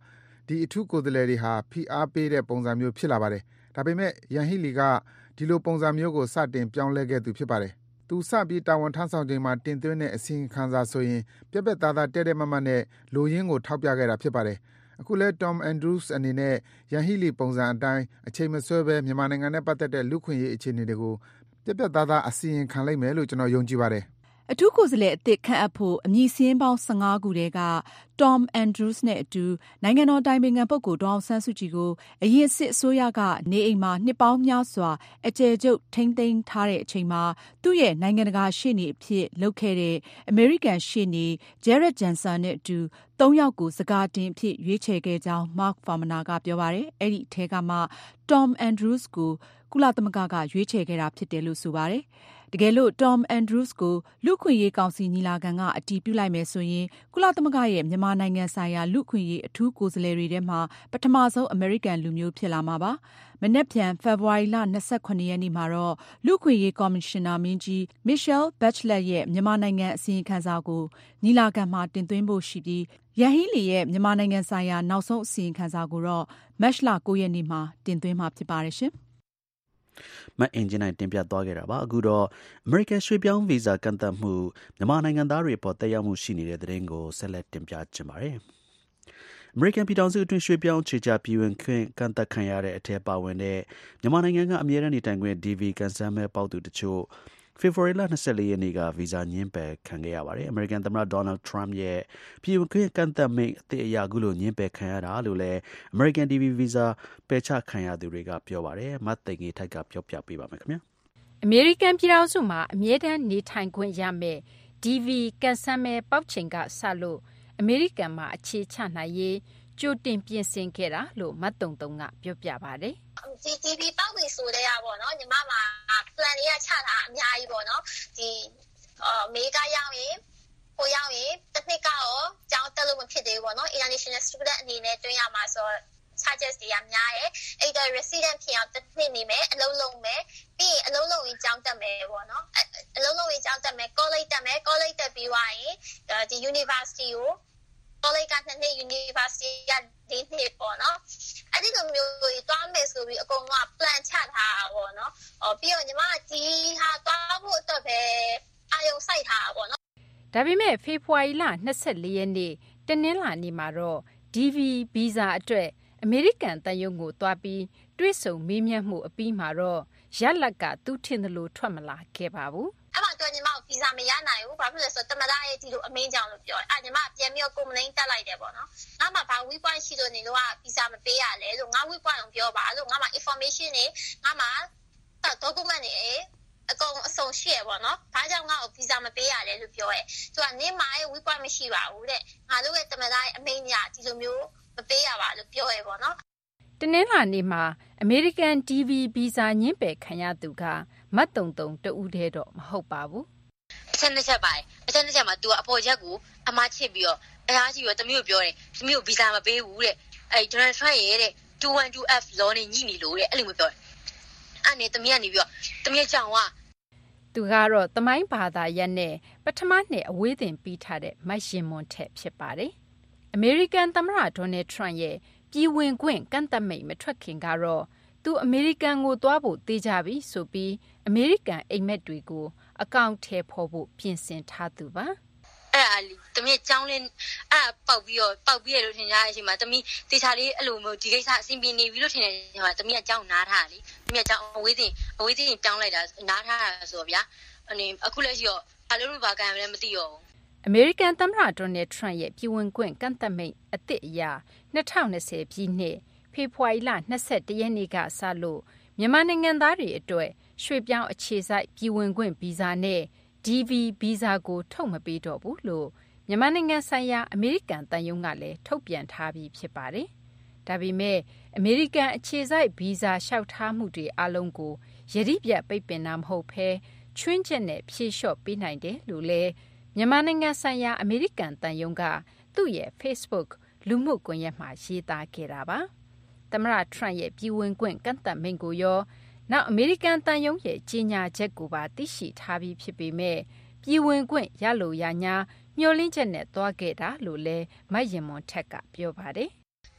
ဒီအထူးကိုယ်စားလှယ်တွေဟာဖိအားပေးတဲ့ပုံစံမျိုးဖြစ်လာပါတယ်။ဒါပေမဲ့ယန်ဟီလီကဒီလိုပုံစံမျိုးကိုစတင်ပြောင်းလဲခဲ့သူဖြစ်ပါတယ်။သူစပြီးတာဝန်ထမ်းဆောင်ချိန်မှာတင်သွင်းတဲ့အစီရင်ခံစာဆိုရင်ပြက်ပြက်သားသားတဲ့တဲ့မမတ်နဲ့လိုရင်းကိုထောက်ပြခဲ့တာဖြစ်ပါတယ်။အခုလဲ Tom Andrews အနေနဲ့ယန်ဟီလီပုံစံအတိုင်းအချိန်မဆွဲဘဲမြန်မာနိုင်ငံနဲ့ပတ်သက်တဲ့လူခွင့်ရေးအခြေအနေတွေကိုပြက်ပြက်သားသားအစီရင်ခံလိုက်မယ်လို့ကျွန်တော်ယုံကြည်ပါတယ်။အထူးကိုယ်စားလှယ်အသစ်ခန့်အပ်ဖို့အမည်စာရင်းပေါင်း၁၅ခုထဲက Tom Andrews နဲ့အတူနိုင်ငံတော်တိုင်ပင်ခံပုဂ္ဂိုလ်ဒေါ်အောင်ဆန်းစုကြည်ကိုအရင်စစ်အစိုးရကနေအိမ်မှာနှစ်ပေါင်းများစွာအကျယ်ချုပ်ထိန်းသိမ်းထားတဲ့အချိန်မှာသူ့ရဲ့နိုင်ငံတကာရှေ့နေအဖြစ်လုပ်ခဲ့တဲ့အမေရိကန်ရှေ့နေ Jared Johnson နဲ့အတူသုံးယောက်ကိုစကားတင်အဖြစ်ရွေးချယ်ခဲ့ကြောင်း Mark Farmaner ကပြောပါတယ်။အဲ့ဒီအထဲကမှ Tom Andrews ကိုကုလသမဂ္ဂကရွေးချယ်ခဲ့တာဖြစ်တယ်လို့ဆိုပါတယ်။တကယ်လို့ Tom Andrews ကိုလူခွင့်ရေးကောင်စီညီလာခံကအတည်ပြုလိုက်မယ်ဆိုရင်ကုလသမဂ္ဂရဲ့မြန်မာနိုင်ငံဆိုင်ရာလူခွင့်ရေးအထူးကိုယ်စားလှယ်တွေထဲမှာပထမဆုံးအမေရိကန်လူမျိုးဖြစ်လာမှာပါ။မနက်ဖြန်ဖေဖော်ဝါရီလ၂၇ရက်နေ့မှာတော့လူခွင့်ရေးကော်မရှင်နာမင်းကြီး Michelle Bachelet ရဲ့မြန်မာနိုင်ငံအစီရင်ခံစာကိုညီလာခံမှာတင်သွင်းဖို့ရှိပြီးယန်ဟီလီရဲ့မြန်မာနိုင်ငံဆိုင်ရာနောက်ဆုံးအစီရင်ခံစာကိုတော့မတ်လ၉ရက်နေ့မှာတင်သွင်းမှာဖြစ်ပါတယ်ရှင်။မအင်ဂျင်နိုင်တင်ပြသွားခဲ့တာပါအခုတော့ American ရွှေ့ပြောင်းဗီဇာကန့်သတ်မှုမြန်မာနိုင်ငံသားတွေပေါ်သက်ရောက်မှုရှိနေတဲ့သတင်းကိုဆက်လက်တင်ပြချင်ပါတယ်။ American ပြည်ထောင်စုအတွင်းရွှေ့ပြောင်းခြေချပြည်ဝင်ခွင့်ကန့်သတ်ခံရတဲ့အထက်ပါဝင်တဲ့မြန်မာနိုင်ငံကအမြဲတမ်းနေထိုင်ခွင့် ဒီ ဗီ ကန်ဆယ်မဲပေါက်သူတချို့ဖေဖော်ဝါရီလ၂၄ရက်နေ့ကဗီဇာညှင်းပယ်ခံခဲ့ရပါတယ်။ American သမ္မတ Donald Trump ရဲ့ပြည်ဝင်ခွင့်ကန့်သတ်မိန့်အသစ်အရအခုလိုညှင်းပယ်ခံရတာလို့လည်း American ဒီ ဗီ ဗီဇာပယ်ချခံရသူတွေကပြောပါတယ်။မသိင်္ဂီထိုက်ကပြောပြပေးပါမယ်ခင်ဗျာ။ American ပြည်ထောင်စုမှာအမြဲတမ်းနေထိုင်ခွင့်ရမယ် ဒီ ဗီ ကန်ဆယ်မဲပေါက်ချိန်ကစလို့ American မှာအခြေချနိုင်ရေးကြိုတင်ပြင်ဆင်ခဲ့တာလို့မတ်တုံတုံကပြောပြပါတယ်။ဒီ ဒီ ဗီ ပေါက်ပြီဆိုတဲ့ရပေါ့နော်ညီမမှာ plan လေးကချတာအများကြီးပေါ့နော်ဒီအမေကရောက်ရင်ဟိုရောက်ရင်တစ်နှစ်ကရောကျောင်းတက်လို့မဖြစ်သေးဘူးပေါ့နော် international student အနေနဲ့တွင်းရမှာဆို charges တွေကများတယ်အဲ့တော့ resident ဖြစ်အောင်တစ်နှစ်နေမယ်အလုပ်လုပ်မယ်ပြီးရင်အလုပ်လုပ်ရင်ကျောင်းတက်မယ်ပေါ့နော်အလုပ်လုပ်ရင်ကျောင်းတက်မယ် college တက်မယ် college တက်ပြီးသွားရင်ဒီ university ကို college ကနှစ်နှစ် university ကလေးနှစ်ပေါ့နော်အဲ့ဒီလိုမျိုးတွားမယ်ဆိုပြီးအကုန်လုံးက plan ချထားတာပေါ့နော်ဟောပြီးတော့ညီမကဒီဟာတွားဖို့အတွက်ပဲအာရုံစိုက်ထားတာပေါ့နော်ဒါပေမဲ့ဖေဖော်ဝါရီလ၂၄ရက်နေ့တနင်္လာနေ့မှာတော့ ဒီ ဗီ ဗီဇာအတွက်အမေရိကန်တန်ယုံကိုတွားပြီးတွေ့ဆုံမေးမြန်းမှုအပြီးမှာတော့ရလက်ကသူထင်တယ်လို့ထွက်မလာခဲ့ပါဘူးအဲ့မှာတော့ညီမကိုဗီဇာမရနိုင်ဘူးဘာဖြစ်လဲဆိုတော့တမရရဲ့ဒီလိုအမင်းကြောင့်လို့ပြောအဲ့ညီမပြန်ပြီးတော့ကွန်ပလိန်းတက်လိုက်တယ်ပေါ့နော်ငါမှဘာ weak point ရှိလို့နေလို့ကဗီဇာမပေးရလဲလို့ငါ weak point ကိုပြောပါလို့ငါမှ information တွေငါမှ document တွေအကုန်အစုံရှိရပေါ့နော်ဘာကြောင့်ငါ့ကိုဗီဇာမပေးရလဲလို့ပြောရဲသူကနေမှရဲ့ weak point မရှိပါဘူးတဲ့ငါတို့ရဲ့တမရရဲ့အမင်းညာဒီလိုမျိုးမပေးရပါလို့ပြောရဲပေါ့နော်တနင်္လာနေ့မှာ American ဒီ ဗီ ဗီဇာညှင်းပယ်ခံရသူကမတ်တုံတုံတဦးတည်းတော့မဟုတ်ပါဘူးအချက်နှစ်ချက်ပါတယ်အချက်နှစ်ချက်မှာ तू အပေါ်ချက်ကိုအမချစ်ပြီးတော့အားရှိပြီးတော့တမျိုးပြောတယ်တမျိုးဗီဇာမပေးဘူးတဲ့အဲ့ Donald Trump ရဲ့တဲ့ two twelve F law နဲ့ညှိနေလို့တဲ့အဲ့လိုမျိုးပြောတယ်အဲ့နဲ့တမီးကနေပြီးတော့တမီးကြောင်ကသူကတော့သမိုင်းဘာသာရပ်နဲ့ပထမနှစ်အဝေးသင်ပြီးထားတဲ့မတ်ရှင်မွန်ထက်ဖြစ်ပါတယ်။ American သမ္မတ Donald Trump ရဲ့ပြည်ဝင်ခွင့်ကန့်သတ်မိန့်မထွက်ခင်ကတော့သူအမေရိကန်ကိုသွားဖို့တေးကြပြီဆိုပြီးအမေရိကန်အိမ်မက်တွေကိုအကောင့်ထဲဖော်ဖို့ပြင်ဆင်ထားသူပါအဲ့ဒါတမီးကြောင်းလင်းအဲ့ပေါက်ပြီးတော့ပေါက်ပြီးရလို့ထင်ကြတဲ့အချိန်မှာတမီးတေချာလေးအဲ့လိုမျိုးဒီကိစ္စအဆင်ပြေနေပြီလို့ထင်တဲ့အချိန်မှာတမီးအကြောင်းနားထားတာလေတမီးအကြောင်းအဝေးတင်အဝေးတင်ပြောင်းလိုက်တာနားထားတာဆိုတော့ဗျာအနေအခုလက်ရှိတော့ဘာလို့လို့ဘာကံလဲမသိရောဘူးအမေရိကန်သမ္မတ Donald Trump ရဲ့ပြည်ဝင်ခွင့်ကန့်သတ်မိန့်အသစ်အရ၂၀၂၀ပြည့်နှစ်ဖေဖော်ဝါရီလ၂၁ရက်နေ့ကစလို့မြန်မာနိုင်ငံသားတွေအတွက်ရွှေ့ပြောင်းအခြေစိုက်ပြည်ဝင်ခွင့်ဗီဇာနဲ့ ဒီ ဗီ ဗီဇာကိုထုတ်မပေးတော့ဘူးလို့မြန်မာနိုင်ငံဆိုင်ရာအမေရိကန်တန်ယုံကလည်းထုတ်ပြန်ထားပြီးဖြစ်ပါတယ်။ဒါပေမဲ့အမေရိကန်အခြေစိုက်ဗီဇာလျှောက်ထားမှုတွေအလုံးကိုယတိပြတ်ပိတ်ပင်တာမဟုတ်ဘဲချွင်းချက်နဲ့ဖြေလျှော့ပေးနိုင်တယ်လို့လည်းမြန်မာနိုင်ငံဆိုင်ရာအမေရိကန်တန်ယုံကသူ့ရဲ့ Facebook လူမှုကွန်ရက်မှာရေးသားခဲ့တာပါ။သမ္မတ Trump ရဲ့ပြည်ဝင်ခွင့်ကန့်သတ်မိန့်ကိုရောနောက်အမေရိကန်တန်ယုံရဲ့ကြေညာချက်ကိုပါသိရှိထားပြီးဖြစ်ပေမဲ့ပြည်ဝင်ခွင့်ရလို့ရညာမျှော်လင့်ချက်နဲ့သွားခဲ့တာလို့လည်းမတ်ရင်မွန်ထက်ကပြောပါတယ်။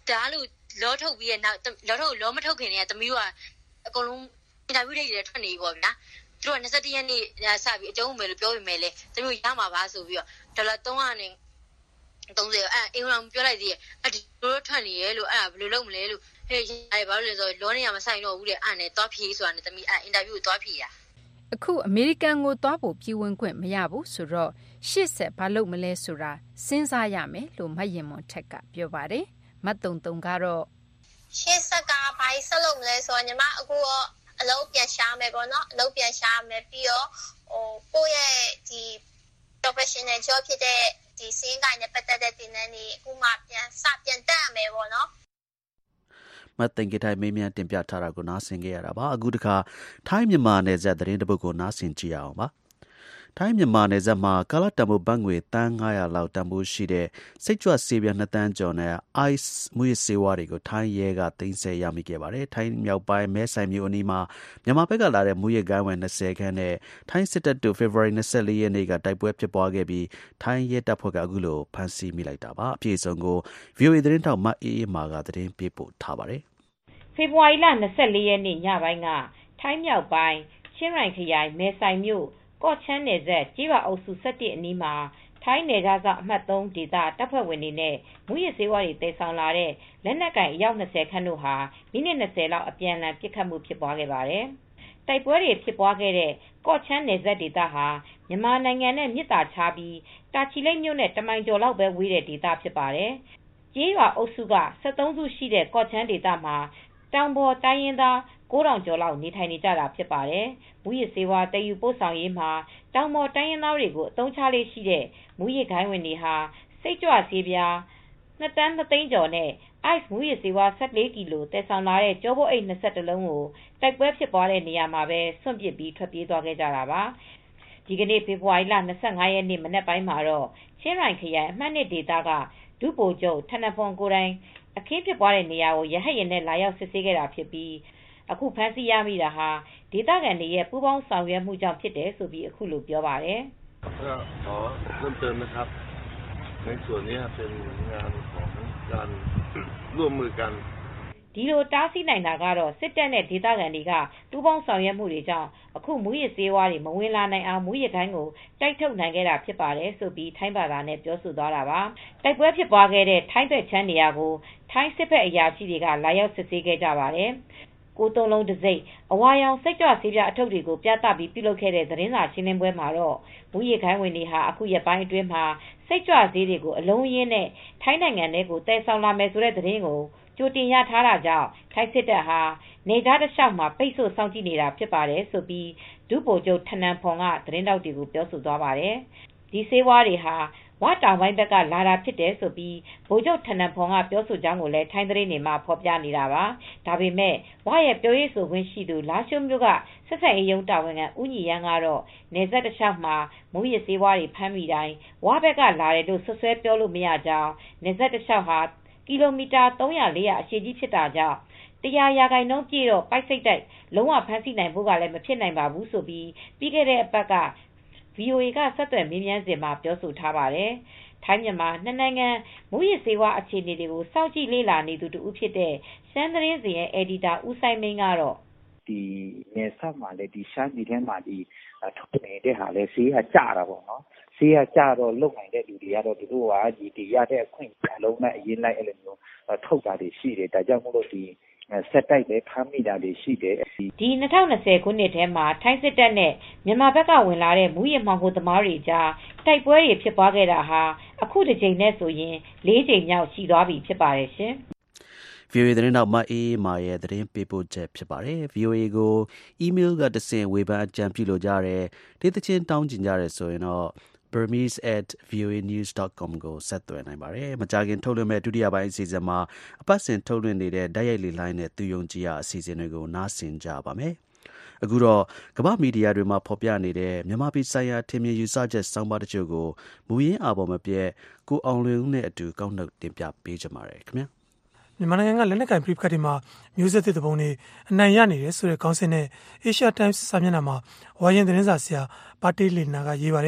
ဒါလို့လောထုတ်ပြီးရဲ့နောက်လောထုတ်လောမထုတ်ခင်တည်းကသမီးတို့ကအကုန်လုံးအင်တာဗျူးတွေတွေထွက်နေပြီပေါ့ဗျာသူတို့ကနှစ်၁ရက်နေ့စပြီးအကျုံးမယ်လို့ပြောပေမဲ့လေသမီးတို့ရမှာပါဆိုပြီးတော့ဒေါ်လာသုံးရာနဲ့သုံးဆယ်အဲ့အင်္ဂလန်ပြောလိုက်သေးရဲ့အဲ့ဒီလိုထွက်နေရဲလို့အဲ့ဒါဘယ်လိုလုပ်မလဲလို့ဟဲ့အဲ့ဘာလို့လဲဆိုတော့လောနေရမဆိုင်တော့ဘူးတဲ့အဲ့နဲ့သွားဖြေးဆိုတာနဲ့သမီးအဲ့အင်တာဗျူးကိုသွားဖြေးရအခုအမေရိကန်ကိုသွားဖို့ပြည်ဝင်ခွင့်မရဘူးဆိုတော့ရှစ်ဆက်ဘာလုပ်မလဲဆိုတာစဉ်းစားရမယ်လို့မတ်ရင်မွန်ထက်ကပြောပါတယ်မတ်တုံတုံကတော့ရှစ်ဆက်ကဘာဆက်လုပ်မလဲဆိုတော့ညီမအခုတော့အလုပ်ပြန်ရှာမယ်ပေါ့နော်အလုပ်ပြန်ရှာမယ်ပြီးတော့ဟိုကိုယ့်ရဲ့ဒီ professional job ဖြစ်တဲ့ဒီစင်းကိုင်းနဲ့ပတ်သက်တဲ့တင်တန်းတွေအခုမှပြန်စပြန်တက်ရမယ်ပေါ့နော်မတ်တင်ကထိုင်မေးမြန်းတင်ပြထားတာကိုနားဆင်ခဲ့ရတာပါအခုတခါထိုင်းမြန်မာနယ်စပ်သတင်းတစ်ပုဒ်ကိုနားဆင်ကြည့်အောင်ပါထိုင်းမြန်မာနယ်စပ်မှာကာလတံမိုးဘတ်ငွေတန်း၅၀၀လောက်တန်ဖိုးရှိတဲ့စိတ်ကြွဆေးပြားနှစ်တန်းကျော်နဲ့ ice မူရစေဝါတွေကိုထိုင်းရဲကသိမ်းဆည်းရမိခဲ့ပါတယ်ထိုင်းမြောက်ပိုင်းမဲဆိုင်မြို့အနီးမှာမြန်မာဘက်ကလာတဲ့မူရကိုင်းဝင်၂၀ခန်းနဲ့ထိုင်းစစ်တပ်တို့ ဖေဖော်ဝါရီ၂၄ရက်နေ့ကတိုက်ပွဲဖြစ်ပွားခဲ့ပြီးထိုင်းရဲတပ်ဖွဲ့ကအခုလိုဖမ်းဆီးမိလိုက်တာပါအပြည့်အစုံကို ဗီအိုအေ သတင်းထောက်မအေးအေးမာကသတင်းပေးပို့ထားပါတယ်ဖေဖော်ဝါရီလ၂၄ရက်နေ့ညပိုင်းကထိုင်းမြောက်ပိုင်းချင်းရိုင်ခရိုင်မဲဆိုင်မြို့ကော့ချန်းနယ်စပ်ကြေးပါအုပ်စု၁၁အနီးမှာထိုင်းနယ်ခြားစောင့်အမှတ်၃ဒေသတပ်ဖွဲ့ဝင်တွေနဲ့မူရစေဝါတွေတည်ဆောင်လာတဲ့လက်နက်ကိုင်အယောက်၂၀ခန့်တို့ဟာမိနစ်၂၀လောက်အပြန်အလှန်ပစ်ခတ်မှုဖြစ်ပွားခဲ့ပါတယ်။တိုက်ပွဲတွေဖြစ်ပွားခဲ့တဲ့ကော့ချန်းနယ်စပ်ဒေသဟာမြန်မာနိုင်ငံနဲ့မြစ်တာခြားပြီးတာချီလိတ်မြို့နဲ့တမိုင်ကျော်လောက်ပဲဝေးတဲ့ဒေသဖြစ်ပါတယ်။ကြေးပါအုပ်စုက၁၃စုရှိတဲ့ကော့ချန်းဒေသမှာတောင်ပေါ်တိုင်းရင်းသား၉ထောင်ကျော်လောက်နေထိုင်နေကြတာဖြစ်ပါတယ်။မူရစေဝါတည်ယူပို့ဆောင်ရေးမှာတောင်ပေါ်တိုင်းရင်းသားတွေကိုအသုံးချလေးရှိတဲ့မူရခိုင်းဝင်တွေဟာစိတ်ကြွဆေးပြားနှစ်တန်းနှစ်သိန်းကျော်နဲ့ ice မူရစေဝါ၁၄ကီလိုတည်ဆောင်လာတဲ့ကြောပိုးအိတ်၂၁လုံးကိုတိုက်ပွဲဖြစ်ပွားတဲ့နေရာမှာပဲစွန့်ပစ်ပြီးထွက်ပြေးသွားခဲ့ကြတာပါ။ဒီကနေ့ဖေဖော်ဝါရီလ၂၅ရက်နေ့မနက်ပိုင်းမှာတော့ချင်းရိုင်ခရိုင်အမှတ်၂ဒေသကဒုဗိုလ်ချုပ်ထနဖွန်ကိုတိုင်အခင်းဖြစ်ပွားတဲ့နေရာကိုရဟတ်ယာဉ်နဲ့လာရောက်စစ်ဆေးခဲ့တာဖြစ်ပြီးအခုဖမ်းဆီးရမိတာဟာဒေသခံတွေရဲ့ပူးပေါင်းဆောင်ရွက်မှုကြောင့်ဖြစ်တယ်ဆိုပြီးအခုလိုပြောပါတယ်။ขอเพิ่มเติมนะครับในส่วนนี้เป็นงานของการร่วมมือกันဒီလိုတားဆီးနိုင်တာကတော့စစ်တပ်နဲ့ဒေသခံတွေကပူးပေါင်းဆောင်ရွက်မှုတွေကြောင့်အခုမူရစေဝါတွေမဝင်လာနိုင်အောင်မူရခိုင်းကိုတိုက်ထုတ်နိုင်ခဲ့တာဖြစ်ပါတယ်ဆိုပြီးထိုင်းဘာသာနဲ့ပြောဆိုသွားတာပါတိုက်ပွဲဖြစ်ပွားခဲ့တဲ့ထိုင်းဘက်ချမ်းနေရာကိုထိုင်းစစ်ဘက်အရာရှိတွေကလာရောက်စစ်ဆေးခဲ့ကြပါတယ်ကိုတုံးလုံးတစိမ့်အဝါရောင်စိတ်ကြွဆေးပြားအထုပ်တွေကိုပြသပြီးပြုလုပ်ခဲ့တဲ့သတင်းစာရှင်းလင်းပွဲမှာတော့မူရခိုင်းဝင်တွေဟာအခုရက်ပိုင်းအတွင်းမှာစိတ်ကြွဆေးတွေကိုအလုံးရင်းနဲ့ထိုင်းနိုင်ငံထဲကိုတည်ဆောင်လာမယ်ဆိုတဲ့သတင်းကိုကြိုတင်ရထားတာကြောင့်ထိုင်းစစ်တပ်ဟာနေသားတစ်လျှောက်မှာပိတ်ဆို့စောင့်ကြည့်နေတာဖြစ်ပါတယ်ဆိုပြီးဒုဗိုလ်ချုပ်ထနန်ဖွန်ကသတင်းတောက်တွေကိုပြောဆိုသွားပါတယ်ဒီဆေးဝါးတွေဟာဝါတောင်ပိုင်းဘက်ကလာတာဖြစ်တယ်ဆိုပြီးဗိုလ်ချုပ်ထနန်ဖွန်ကပြောဆိုကြောင်းကိုလည်းထိုင်းသတင်းတွေမှာဖော်ပြနေတာပါဒါပေမဲ့ဝါရဲ့ပြောရေးဆိုခွင့်ရှိသူလာရှိုးမျိုးကဆက်ဆက်အေးရုံတာဝန်ခံဦးညီရန်ကတော့နေဆက်တစ်လျှောက်မှာမူရဆေးဝါးတွေဖမ်းမိတိုင်းဝါဘက်ကလာတယ်လို့ဆွဆွဲပြောလို့မရကြောင်းနေဆက်တစ်လျှောက်ဟာကီလိုမီတာ၃၀၀ ၄၀၀အရှည်ကြီးဖြစ်တာကြောင့်တရားရာခိုင်နှုန်းပြည့်တော့ပိုက်စိတ်တိုက်လုံးဝဖမ်းဆီးနိုင်ဖို့ကလည်းမဖြစ်နိုင်ပါဘူးဆိုပြီးပြီးခဲ့တဲ့အပတ်က ဗီအိုအေ ကဆက်သွယ်မေးမြန်းစဉ်မှာပြောဆိုထားပါတယ်။ထိုင်းမြန်မာနှစ်နိုင်ငံမူရစေဝါအခြေအနေတွေကိုစောင့်ကြည့်လေ့လာနေသူတူဦးဖြစ်တဲ့ရှမ်းသတင်းစီရဲ့အယ်ဒီတာဦးဆိုင်မင်းကတော့ဒီနေဆက်မှာလေဒီရှမ်းပြည်ထဲမှာဒီထုတ်နေတဲ့ဟာလေဆေးကကြတာပေါ့နော်။ဆေးကကြတော့လုံနိုင်တဲ့လူတွေကတော့ဒီလိုဟာဒီဒီရတဲ့အခွင့်အလုံးနဲ့အရင်လိုက်အဲ့လိုမျိုးထုတ်တာတွေရှိတယ်။ဒါကြောင့်မို့လို့ဒီဆက်တိုက်ပဲဖမ်းမိတာတွေရှိတယ်ဒီ၂၀၂၀ခုနှစ်ထဲမှာထိုင်းစစ်တပ်နဲ့မြန်မာဘက်ကဝင်လာတဲ့မူရမောင်ကိုသမားတွေကြားတိုက်ပွဲတွေဖြစ်ပွားခဲ့တာဟာအခုတစ်ချိန်နဲ့ဆိုရင်၄ချိန်မြောက်ရှိသွားပြီဖြစ်ပါတယ်ရှင်ဗီအိုအေ သတင်းတောက်မအေးမာရဲ့သတင်းပေးပို့ချက်ဖြစ်ပါတယ် ဗီအိုအေ ကို email ကတဆင့်ဝေဖန်အကြံပြုလို့ကြတယ်ဒေသချင်းတောင်းကျင်ကြတယ်ဆိုရင်တော့burmese at v o a news dot com ကိုဆက်သွယ်နိုင်ပါတယ်။မကြာခင်ထုတ်လွှင့်မဲ့ဒုတိယပိုင်းအစီအစဉ်မှာအပတ်စဉ်ထုတ်လွှင့်နေတဲ့ဓာတ်ရိုက်လေလိုင်းနဲ့သူယုံကြည်ရအစီအစဉ်တွေကိုနားဆင်ကြပါမယ်။အခုတော့ကမ္ဘာမီဒီယာတွေမှာဖော်ပြနေတဲ့မြန်မာပြည်ဆိုင်ရာထင်မြင်ယူဆချက်စောင်းပါတချို့ကိုမူရင်းအာဘော်မပြည့်ကိုအောင်လွင်ဦးနဲ့အတူကောက်နှုတ်တင်ပြပေးကြပါရစေခင်ဗျာ။မြန်မာနိုင်ငံကလက်နက်ကင်ပြိပခတ်တွေမှာမျိုးဆက်သစ်တပုံတွေအနိုင်ရနေတယ်ဆိုတဲ့ခေါင်းစဉ်နဲ့ Asia Times စာမျက်နှာမှာဝါရင်သတင်းစာဆရာပါတေးလီနာကရေးပါတယ်။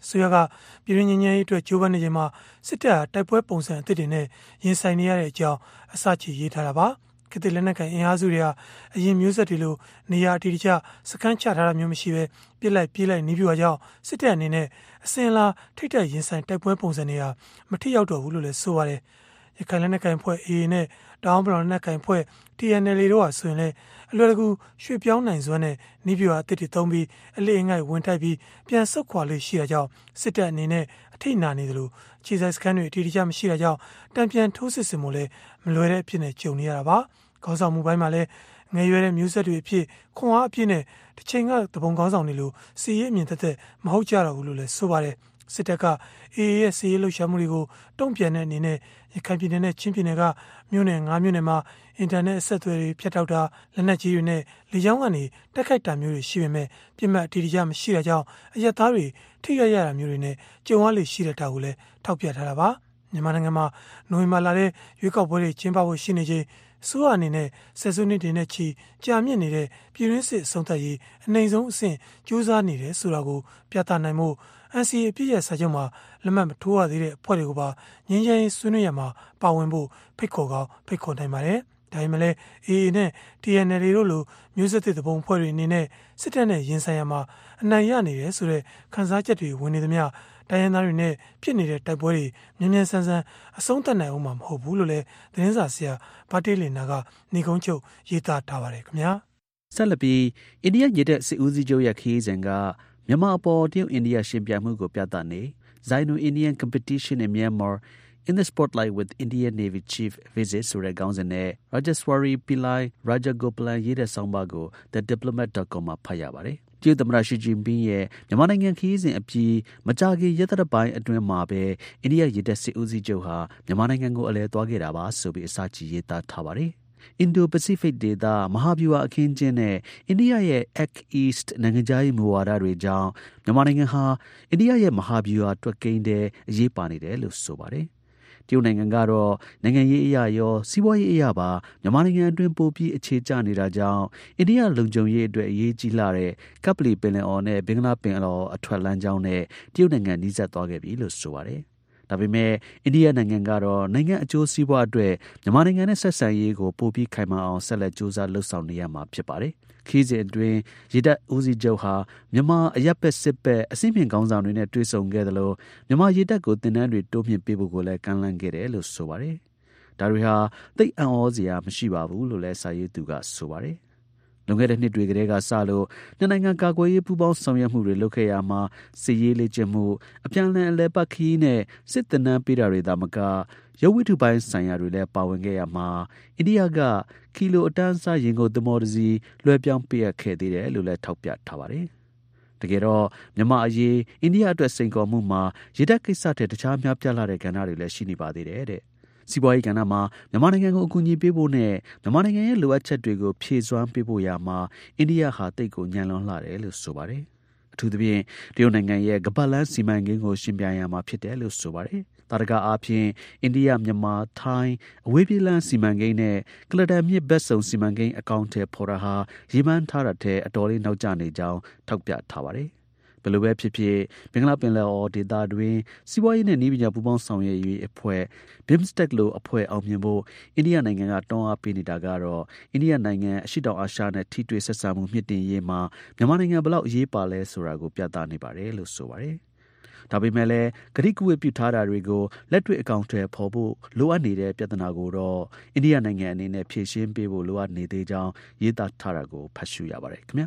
ဆိုရကပြည်ရင်းငင်းငင်းအတွက်ကြိုးပမ်းနေချိန်မှာစစ်တပ်ဟာတိုက်ပွဲပုံစံအသစ်တွေနဲ့ရင်ဆိုင်နေရတဲ့အကြောင်းအစချီရေးထားတာပါခေတ်လက်နက်ကန်အင်အားစုတွေဟာအရင်မျိုးဆက်တွေလိုနေရာအတီးတကျစခန်းချထားတာမျိုးမရှိပဲပြစ်လိုက်ပြေးလိုက်နေပြွားကြောင်းစစ်တပ်အနေနဲ့အစင်လာထိတ်တက်ရင်ဆိုင်တိုက်ပွဲပုံစံတွေဟာမထိရောက်တော့ဘူးလို့လည်းဆိုပါတယ်ရခိုင်လက်နက်ကန်ဖွဲ့ အေ အေ နဲ့တောင်ပလောင်လက်နက်ကန်ဖွဲ့ တီ အန် အယ် အေ တို့ဟာဆိုရင်လည်းအလွယ်တကူရွှေ့ပြောင်းနိုင်စွမ်းနဲ့နေပြွားအသစ်တွေသုံးပြီးအလေးအငိုက်ဝင်တိုက်ပြီးပြန်ဆုတ်ခွာလို့ရှိတာကြောင့်စစ်တပ်အနေနဲ့အထိတ်နာနေတယ်လို့ခြေဆိုင်စခန်းတွေအတီးတကျမရှိတာကြောင့်တံပြန်ထိုးစစ်ဆင်မှုလည်းမလွယ်တဲ့အဖြစ်နဲ့ကြုံနေရတာပါခေါင်းဆောင်မှုပိုင်းမှာလည်းငယ်ရွယ်တဲ့မျိုးဆက်တွေအဖြစ်ခွန်အားအပြည့်နဲ့တစ်ချိန်ကတပုံခေါင်းဆောင်တွေလိုစီရေးအမြင်သက်သက်မဟုတ်ကြတော့ဘူးလို့လည်းဆိုပါတယ်စစ်တပ်က အေ အေ ရဲ့စီရေးလှုပ်ရှားမှုတွေကိုတုံ့ပြန်တဲ့အနေနဲ့ရခိုင်ပြည်နယ်နဲ့ချင်းပြည်နယ်ကမြို့နယ်၅မြို့နယ်မှာအင်တာနက်အဆက်အသွယ်တွေဖြတ်တောက်တာလက်နက်ကြီးတွေနဲ့လေကြောင်းကနေတက်ခိုက်တာမျိုးတွေရှိပေမဲ့ပြစ်မှတ်အတိအကျမရှိတာကြောင့်အရက်သားတွေထိရရတာမျိုးတွေနဲ့ကြုံရလေရှိတဲ့တာကိုလည်းထောက်ပြထားတာပါမြန်မာနိုင်ငံမှာနိုဝင်ဘာလထဲရွေးကောက်ပွဲတွေကျင်းပဖို့ရှိနေချိန်ဆိုးအနေနဲ့ဆက်စုနှစ်တွေနဲ့ချီကြာမြင့်နေတဲ့ပြည်တွင်းစစ်အဆုံးသတ်ရေးအနိုင်ဆုံးအဆင့်ကြိုးစားနေတယ်ဆိုတာကိုပြသနိုင်မှု အန် စီ အေ အပြည့်ရဲ့စာချုပ်မှာလက်မှတ်မထိုးရသေးတဲ့အဖွဲ့တွေကိုပါငြင်းချမ်းဆွေးနွေးရမှာပါဝင်ဖို့ဖိတ်ခေါ်ကောင်းဖိတ်ခေါ်နိုင်ပါတယ်။ဒါပေမဲ့လည်း အေ အေ နဲ့ တီ အန် အယ် အေ တို့လိုမျိုးဆက်သစ်တပုံအဖွဲ့တွေအနေနဲ့စစ်တပ်နဲ့ရင်ဆိုင်ရမှာအနိုင်ရနေတယ်ဆိုတဲ့ခန်းစားချက်တွေဝင်နေသမျှတိုင်းရင်းသားတွေနဲ့ဖြစ်နေတဲ့တိုက်ပွဲတွေမြ мян ဆန်းဆန်းအဆုံးသတ်နိုင်အောင်မှာမဟုတ်ဘူးလို့လည်းသတင်းစာဆရာဘာတေးလင်နာကနေကုန်းချုပ်ရေးသားထားပါတယ်ခင်ဗျာဆက်လက်ပြီးအိန္ဒိယရေတပ်စစ်ဦးစီးချုပ်ရဲ့ခရီးစဉ်ကမြန်မာအပေါ်တရုတ်အိန္ဒိယရှင်ပြိုင်မှုကိုပြသနေ Sino-Indian Competition in Myanmar in the Spotlight with Indian Navy Chief Visit ဆိုတဲ့ခေါင်းစဉ်နဲ့ Rajeswari Pillai Rajagopalan ရေးတဲ့ဆောင်းပါးကို the diplomat dot com မှာဖတ်ရပါတယ်တရုတ်သမ္မတရှီကျင်းပင်းရဲ့မြန်မာနိုင်ငံခရီးစဉ်အပြီးမကြာခင်ရက်သတ္တပိုင်းအတွင်းမှာပဲအိန္ဒိယရေတပ်စစ်ဦးစီးချုပ်ဟာမြန်မာနိုင်ငံကိုအလဲသွားခဲ့တာပါဆိုပြီးအစချီရေးသားထားပါတယ်အင်ဒိုပစိဖိတ်ဒေသမဟာဗျူဟာအခင်းကျင်းနဲ့အိန္ဒိယရဲ့ Act East နိုင်ငံခြားရေးမူဝါဒတွေကြောင့်မြန်မာနိုင်ငံဟာအိန္ဒိယရဲ့မဟာဗျူဟာတွက်ကိန်းတဲ့အရေးပါနေတယ်လို့ဆိုပါတယ်တရုတ်နိုင်ငံကတော့နိုင်ငံရေးအရာရောစီးပွားရေးအရာပါမြန်မာနိုင်ငံအတွင်းပိုပြီးအခြေကျနေတာကြောင့်အိန္ဒိယလုံခြုံရေးအတွက်အရေးကြီးလာတဲ့ကပ်ပလီပင်လယ်အော်နဲ့ဘင်္ဂလားပင်လယ်အော်အထွက်လမ်းကြောင်းနဲ့တရုတ်နိုင်ငံနှိစက်သွားခဲ့ပြီလို့ဆိုပါတယ်ဒါပေမဲ့အိန္ဒိယနိုင်ငံကတော့နိုင်ငံအကျိုးစီးပွားအတွက်မြန်မာနိုင်ငံနဲ့ဆက်ဆံရေးကိုပိုပြီးခိုင်မာအောင်ဆက်လက်ကြိုးစားလှုပ်ဆောင်နေရမှာဖြစ်ပါတယ်ခီးစဉ်အတွင်းရေတပ်ဦးစီးချုပ်ဟာမြန်မာအရပ်ဘက်စစ်ဘက်အစိမ့်မြင့်ခေါင်းဆောင်တွေနဲ့တွေ့ဆုံခဲ့တယ်လို့မြန်မာရေတပ်ကိုတင်နန်းတွေတိုးမြင့်ပေးဖို့ကိုလည်းကမ်းလှမ်းခဲ့တယ်လို့ဆိုပါတယ်ဒါတွေဟာသိပ်အံ့ဩစရာမရှိပါဘူးလို့လည်းစာရေးသူကဆိုပါတယ်လွန်ခဲ့တဲ့နှစ်တွေကတည်းကစလို့နှစ်နိုင်ငံကာကွယ်ရေးပူးပေါင်းဆောင်ရွက်မှုတွေလုပ်ခဲ့ရမှာစစ်ရေးလေ့ကျင့်မှုအပြန်အလှန်အလဲပတ်ခီးနဲ့စစ်တပ်နှံပေးတာတွေသာမကရုပ်ဝတ္ထုပိုင်းဆိုင်ရာတွေလည်းပါဝင်ခဲ့ရမှာအိန္ဒိယကကီလိုအတန်းစားရင်ကုန်သမောတစီလွှဲပြောင်းပေးအပ်ခဲ့သေးတယ်လို့လည်းထောက်ပြထားပါတယ်တကယ်တော့မြန်မာအရေးအိန္ဒိယအတွက်စိန်ခေါ်မှုမှာရေတပ်ကိစ္စတဲ့တခြားများပြားလာတဲ့ကဏ္ဍတွေလည်းရှိနေပါသေးတယ်တဲ့စီးပွားရေးကဏ္ဍမှာမြန်မာနိုင်ငံကိုအကူအညီပေးဖို့နဲ့မြန်မာနိုင်ငံရဲ့လိုအပ်ချက်တွေကိုဖြည့်စွမ်းပေးဖို့ရာမှာအိန္ဒိယဟာတိတ်ကိုညံလွန်လှတယ်လို့ဆိုပါတယ်အထူးသဖြင့်တရုတ်နိုင်ငံရဲ့ကမ္ဘာ့လမ်းစီမံကိန်းကိုရှင်ပြိုင်ရမှာဖြစ်တယ်လို့ဆိုပါတယ်တာရကအားဖြင့်အိန္ဒိယမြန်မာထိုင်းအဝေးပြေးလမ်းစီမံကိန်းနဲ့ကလဒန်မြစ်ဘက်စုံစီမံကိန်းအကောင့်ထဲပေါ်တာဟာရည်မှန်းထားတဲ့အတော်လေးနောက်ကျနေကြောင်းထောက်ပြထားပါတယ်ဘယ်လိုပဲဖြစ်ဖြစ်ဘင်္ဂလားပင်လယ်အော်ဒေသတွင်စီးပွားရေးနဲ့နည်းပညာပူးပေါင်းဆောင်ရွက်ရေးအဖွဲ့ ဘီ အင် စီ လိုအဖွဲ့အောင်မြင်ဖို့အိန္ဒိယနိုင်ငံကတွန်းအားပေးနေတာကတော့အိန္ဒိယနိုင်ငံအရှေ့တောင်အာရှနဲ့ထိတွေ့ဆက်ဆံမှုမြင့်တင်ရေးမှာမြန်မာနိုင်ငံဘယ်လောက်အရေးပါလဲဆိုတာကိုပြသနေပါတယ်လို့ဆိုပါတယ်ဒါပေမဲ့လည်းဂရိကူဝေပြုထားတာတွေကိုလက်တွေ့အကောင့်ထဲပေါ်ဖို့လိုအပ်နေတဲ့ပြဿနာကိုတော့အိန္ဒိယနိုင်ငံအနေနဲ့ဖြေရှင်းပေးဖို့လိုအပ်နေသေးကြောင်းရေးသားထားတာကိုဖတ်ရှုရပါတယ်ခင်ဗျာ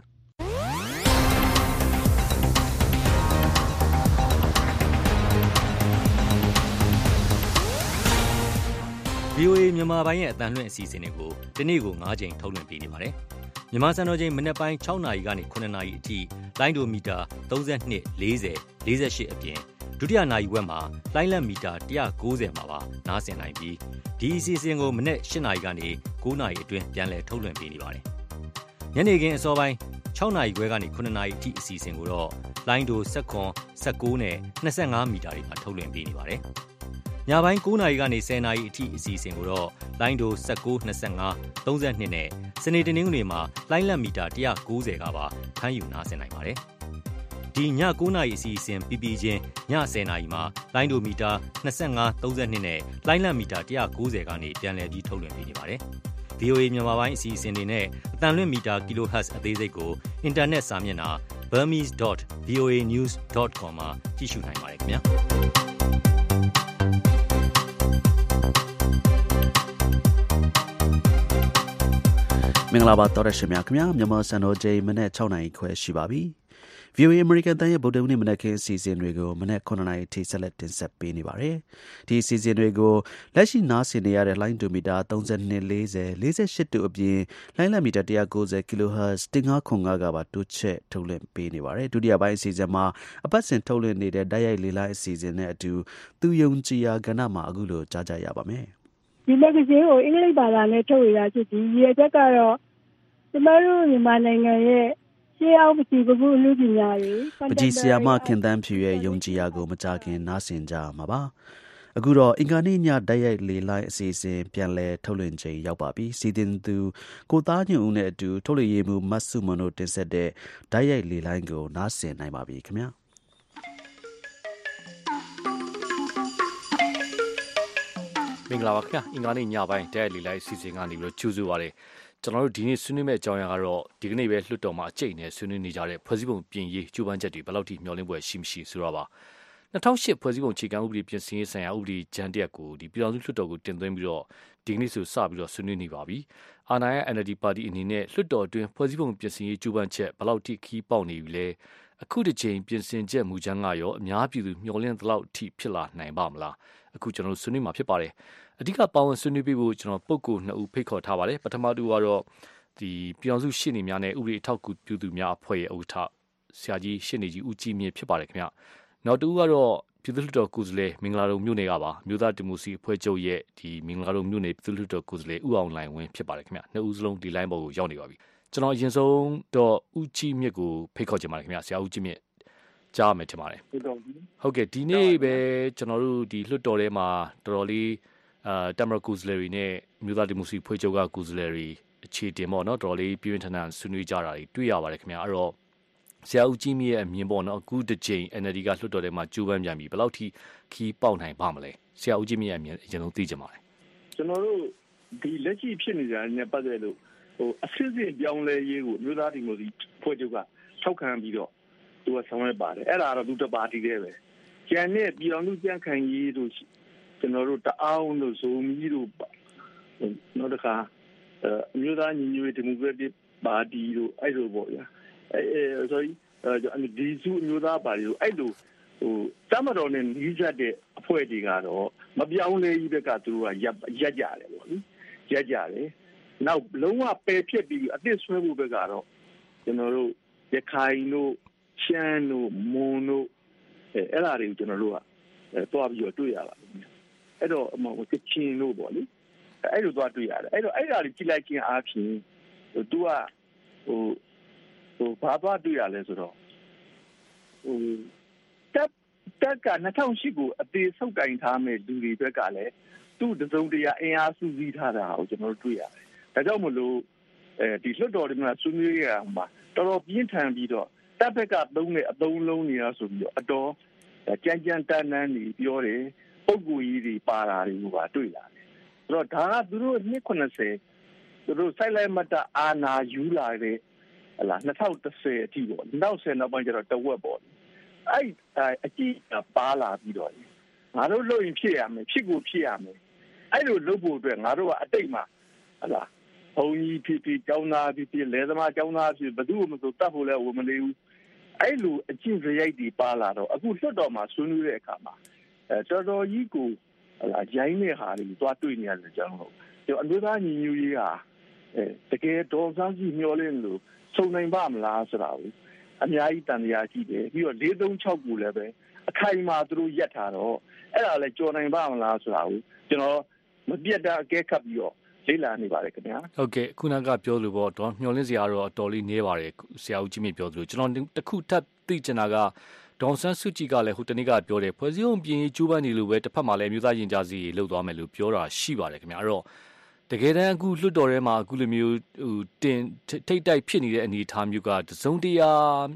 ဗွီအိုအေမြန်မာပိုင်းရဲ့အသံလွှင့်အစီအစဉ်တွေကိုဒီနေ့ကို၅ချိန်ထုတ်လွှင့်ပေးနေပါတယ်။မြန်မာစံတော်ချိန်မနက်ပိုင်း၆နာရီကနေ၇နာရီအထိလိုင်းဒိုမီတာ၃၂ ၄၀ ၄၈အပြင်ဒုတိယနာရီဝက်မှာလိုင်းလက်မီတာ၁၉၀မှာပါနားဆင်နိုင်ပြီးဒီအစီအစဉ်ကိုမနက်၈နာရီကနေ၉နာရီအတွင်းပြန်လည်ထုတ်လွှင့်ပေးနေပါတယ်။ညနေခင်းအစောပိုင်း၆နာရီခွဲကနေ၇နာရီအထိအစီအစဉ်ကိုတော့လိုင်းဒို၁၇ ၁၉နဲ့၂၅မီတာတွေမှာထုတ်လွှင့်ပေးနေပါတယ်။ညပိုင်း၉နာရီကနေ၁၀နာရီအထိအစီအစဉ်ကိုတော့လိုင်းဒို၁၉ ၂၅ ၃၂နဲ့စနေတနင်္ဂနွေမှာလိုင်းလက်မီတာ၁၉၀ကပါဖမ်းယူနားဆင်နိုင်ပါတယ်။ဒီည9နာရီအစီအစဉ်ပြီးပြီးချင်းည10နာရီမှာလိုင်းဒိုမီတာ25 32နဲ့လိုင်းလံမီတာone ninetyကနေပြန်လည်ပြီးထုတ်လွှင့်ပေးနေပါတယ်။ ဗီအိုအေ မြန်မာပိုင်းအစီအစဉ်တွေနဲ့အတန်လွင့်မီတာ kilohertz အသေးစိတ်ကိုအင်တာနက်စာမျက်နှာ burmese dot v o a news dot com မှာကြည့်ရှုနိုင်ပါတယ်ခင်ဗျာ။မင်္ဂလာပါတော်ရရှိမြခင်ဗျာမြန်မာစံတော်ချိန်မနေ့6နာရီခွဲရှိပါပြီ။ဗီအိုအေ American တန်ရဲ့ဗုဒ္ဓဟူးနေ့မနက်ခင်းအစီအစဉ်တွေကိုမနေ့9နာရီထိဆက်လက်တင်ဆက်ပေးနေပါတယ်။ဒီအစီအစဉ်တွေကိုလက်ရှိနားဆင်နေရတဲ့လိုင်းဒိုမီတာthirty-two forty forty-eightတို့အပြင်လိုင်းလံမီတာone ninety ကီလိုဟတ်ဇ်fifteen fiftyကပါတိုးချက်ထုတ်လွှင့်ပေးနေပါတယ်။ဒုတိယပိုင်းအစီအစဉ်မှာအပတ်စဉ်ထုတ်လွှင့်နေတဲ့တိုက်ရိုက်လေလိုင်းအစီအစဉ်နဲ့အတူသူယုံကြည်ရာကဏ္ဍမှာအခုလိုကြားကြရပါမယ်။ဒီမဂ္ဂဇင်းကိုအင်္ဂလိပ်ဘာသာနဲ့ထုတ်ရတာဖြစ်ပြီးရည်ချက်ကတော့ကျမတို့မြန်မာနိုင်ငံရဲ့ရှေးအောင်ပစီပခုအမှုပညာတွေပကြီးဆရာမခင်သန်းဖြူရဲ့ယုံကြည်ရာကိုမကြခင်နားဆင်ကြမှာပါအခုတော့အင်္ဂါနေ့ညတိုက်ရိုက်လေလိုင်းအစီအစဉ်ပြန်လည်ထုတ်လွှင့်ချိန်ရောက်ပါပြီစီတင်သူကိုသားညွန့်ဦးနဲ့အတူထုတ်လွှင့်ရေးမှူးမတ်စုမွန်တို့တင်ဆက်တဲ့တိုက်ရိုက်လေလိုင်းကိုနားဆင်နိုင်ပါပြီခင်ဗျာမင်္ဂလာပါခင်ဗျာအင်္ဂါနေ့ညပိုင်းတိုက်ရိုက်လေလိုင်းအစီအစဉ်ကနေပြီးတော့ကြိုဆိုပါရစေကျွန်တော်တို့ဒီနေ့ဆွေးနွေးမယ့်အကြောင်းအရာကတော့ဒီကနေ့ပဲလွှတ်တော်မှာအကျိတ်နဲ့ဆွေးနွေးနေကြတဲ့ဖွဲ့စည်းပုံပြင်ရေးကြိုးပမ်းချက်တွေဘယ်လောက်ထိမျှော်လင့်ပွဲရှိမရှိဆိုတော့ပါtwo thousand eightဖွဲ့စည်းပုံအခြေခံဥပဒေပြင်ဆင်ရေးဆိုင်ရာဥပဒေကြမ်းတရက်ကိုဒီပြည်ထောင်စုလွှတ်တော်ကိုတင်သွင်းပြီးတော့ဒီကနေ့ဆိုစပြီးတော့ဆွေးနွေးနေပါပြီအာဏာရ N L D ပါတီအနေနဲ့လွှတ်တော်အတွင်းဖွဲ့စည်းပုံပြင်ဆင်ရေးကြိုးပမ်းချက်ဘယ်လောက်ထိခီးပေါက်နေပြီလဲအခုတစ်ချိန်ပြင်ဆင်ချက်မူကြမ်းကရောအများပြည်သူမျှော်လင့်သလောက်ထိဖြစ်လာနိုင်ပါမလားအခုကျွန်တော်တို့ဆွေးနွေးမှာဖြစ်ပါတယ်အဓိကပါဝင်ဆွေးနွေးပေးဖို့ကျွန်တော်ပုဂ္ဂိုလ်နှစ်ဦးဖိတ်ခေါ်ထားပါတယ်ပထမတူကတော့ဒီပြည်အောင်စုရှေ့နေများနဲ့ဥပဒေအထောက်အကူပြုသူများအဖွဲ့ရဲ့ဥက္ကဋ္ဌဆရာကြီးရှေ့နေကြီးဦးကြည်မြင့်ဖြစ်ပါတယ်ခင်ဗျနောက်တူကတော့ပြည်သူ့လွှတ်တော်ကိုယ်စားလှယ်မင်္ဂလာတုံမြို့နယ်ကပါမြို့သားဒီမိုစီအဖွဲ့ချုပ်ရဲ့ဒီမင်္ဂလာတုံမြို့နယ်ပြည်သူ့လွှတ်တော်ကိုယ်စားလှယ်ဦးအောင်လှိုင်ဝင်းဖြစ်ပါတယ်ခင်ဗျနှစ်ဦးစလုံးဒီ line ပေါ်ကိုရောက်နေပါပြီကျွန်တော်အရင်ဆုံးတော့ဦးကြည်မြင့်ကိုဖိတ်ခေါ်ချင်ပါတယ်ခင်ဗျဆရာဦးကြည်မြင့်ကြားမယ်ထင်ပါတယ်ဟုတ်ကဲ့ဒီနေ့ပဲကျွန်တော်တို့ဒီလွှတ်တော်ထဲမှာတော်တော်လေးအာတမရကိုယ်စားလှယ်တွေနဲ့မြို့သားဒီမိုစီအဖွဲ့ချုပ်ကကိုယ်စားလှယ်တွေအခြေတင်ပေါ့နော်တော်လေးပြင်းထန်ထန်ဆွေးနွေးကြတာတွေတွေ့ရပါတယ်ခင်ဗျာအဲ့တော့ဆရာဦးကြီးမြင့်ရဲ့အမြင်ပေါ့နော်အခုတစ်ချိန် N L D ကလွှတ်တော်ထဲမှာကြိုးပမ်းပြန်ပြီဘယ်လောက်ထိခီးပေါက်နိုင်ပါမလဲဆရာဦးကြီးမြင့်ရဲ့အမြင်အရင်ဆုံးသိကြပါမယ်ကျွန်တော်တို့ဒီလက်ရှိဖြစ်နေတာနဲ့ပတ်သက်လို့ဟိုအစစ်စစ်ပြောင်းလဲရေးကိုမြို့သားဒီမိုစီဖွဲ့ချုပ်ကထောက်ခံပြီးတော့သူကဆောင်ရွက်ပါတယ်အဲ့ဒါကတော့သူတပါတီတည်းပဲကျန်တဲ့ပြည်အောင်စုကြံ့ခိုင်ရေးတို့ကျွန်တော်တို့တအောင်တို့ဇုံမီတို့နောက်တစ်ခါအမျိုးသားညီညွတ်ရေးဒီမိုကရက်တစ်ပါတီတို့အဲ့လိုပေါ့ဗျာအဲ sorry ဒီစုအမျိုးသားပါတီတို့အဲ့လိုဟိုတမတော်နဲ့နှီးစပ်တဲ့အဖွဲ့တွေကတော့မပြောင်းလဲကြီးဘက်ကသူတို့ကရက်ကြတယ်ပေါ့လေရက်ကြတယ်နောက်လုံးဝပယ်ဖြစ်ပြီးအသစ်ဆွဲဖို့ဘက်ကတော့ကျွန်တော်တို့ရခိုင်တို့ရှမ်းတို့မွန်တို့အဲအဲ့ဒါတွေကိုကျွန်တော်တို့ကအဲတွားပြီးတော့တွေ့ရပါတယ်အဲ့တော့ဟိုကချင်တို့ပေါ့လေအဲ့လိုသွားတွေ့ရတယ်အဲ့တော့အဲ့ဒါတွေကြည့်လိုက်ခြင်းအားဖြင့်ဟို तू ကဟိုဟိုဘာသွားတွေ့ရလဲဆိုတော့ဟိုတက်တက်ကtwo thousand eightကိုအသေးဆုပ်ကင်ထားမဲ့လူတွေဘက်ကလည်းသူ့တစုံတရာအင်အားစုစည်းထားတာကိုကျွန်တော်တို့တွေ့ရတယ်ဒါကြောင့်မလို့အဲဒီလွှတ်တော်တွေမှာဆွေးနွေးရအောင်ပါတော်တော်ပြင်းထန်ပြီးတော့တက်ဘက်ကသုံးတဲ့အသုံးလုံးနေရဆိုပြီးတော့အတော်ကြမ်းကြမ်းတမ်းတမ်းနေပြောတယ်ပုံကူကြီးတွေပါတာတွေကိုပါတွေ့လာတယ်ဆိုတော့ဒါကသူတို့နှစ်eightyသူတို့စိုက်လိုက်မတအာနာယူလာတဲ့ဟလာtwenty tenအထိပေါ့နောက်tenနောက်ပိုင်းကျတော့တဝက်ပေါ့အဲ့အကြည့်ပါလာပြီးတော့ငါတို့လုပ်ရင်ဖြစ်ရမယ်ဖြစ်ကိုဖြစ်ရမယ်အဲ့လိုလုပ်ဖို့အတွက်ငါတို့ကအတိတ်မှာဟလာဘုံကြီးဖြစ်ဖြစ်ကျောင်းသားဖြစ်ဖြစ်လယ်သမားကျောင်းသားဖြစ်ဘယ်သူမှမဆိုတတ်ဖို့လည်းဝမနေဘူးအဲ့လိုအကျင့်စရိုက်တွေပါလာတော့အခုလွတ်တော်မှာဆွေးနွေးတဲ့အခါမှာအဲတော်တော်ကြီးကိုဟလာရိုင်းတဲ့ဟာတွေသွားတွေ့နေရတယ်ကျွန်တော်တို့အမျိုးသားညီညွတ်ရေးဟာအဲတကယ်တော်စမ်းစီမျောလင်းလို့စုံနိုင်ပါမလားဆိုတာကိုအများကြီးတန်တရားရှိတယ်ပြီးတော့four thirty-sixကိုလည်းပဲအခိုင်အမာသူတို့ရက်ထားတော့အဲ့ဒါလည်းကြော်နိုင်ပါမလားဆိုတာကိုကျွန်တော်မပြတ်တာအကဲခတ်ပြီးတော့လေ့လာနေပါတယ်ခင်ဗျာဟုတ်ကဲ့ခုနကပြောလို့ပေါ့တော့မျောလင်းစရာတော့အတော်လေးနေပါတယ်ဆရာဦးကြီးမြင့်ပြောသလိုကျွန်တော်တခုထပ်သိချင်တာကဒေါန်ဆန်းစုကြည်ကလည်းဟိုတနေ့ကပြောတယ်ဖွဲ့စည်းပုံပြင်ရေးကျိုးပန်းနေလို့ပဲတစ်ဖက်မှာလည်းမျိုးသားရင်ကြားစီလှုပ်သွားမယ်လို့ပြောတာရှိပါတယ်ခင်ဗျာအဲ့တော့တကယ်တမ်းအခုလွှတ်တော်ထဲမှာအခုလိုမျိုးဟိုတင်ထိတ်တိုက်ဖြစ်နေတဲ့အနေအထားမျိုးကတစုံတရာ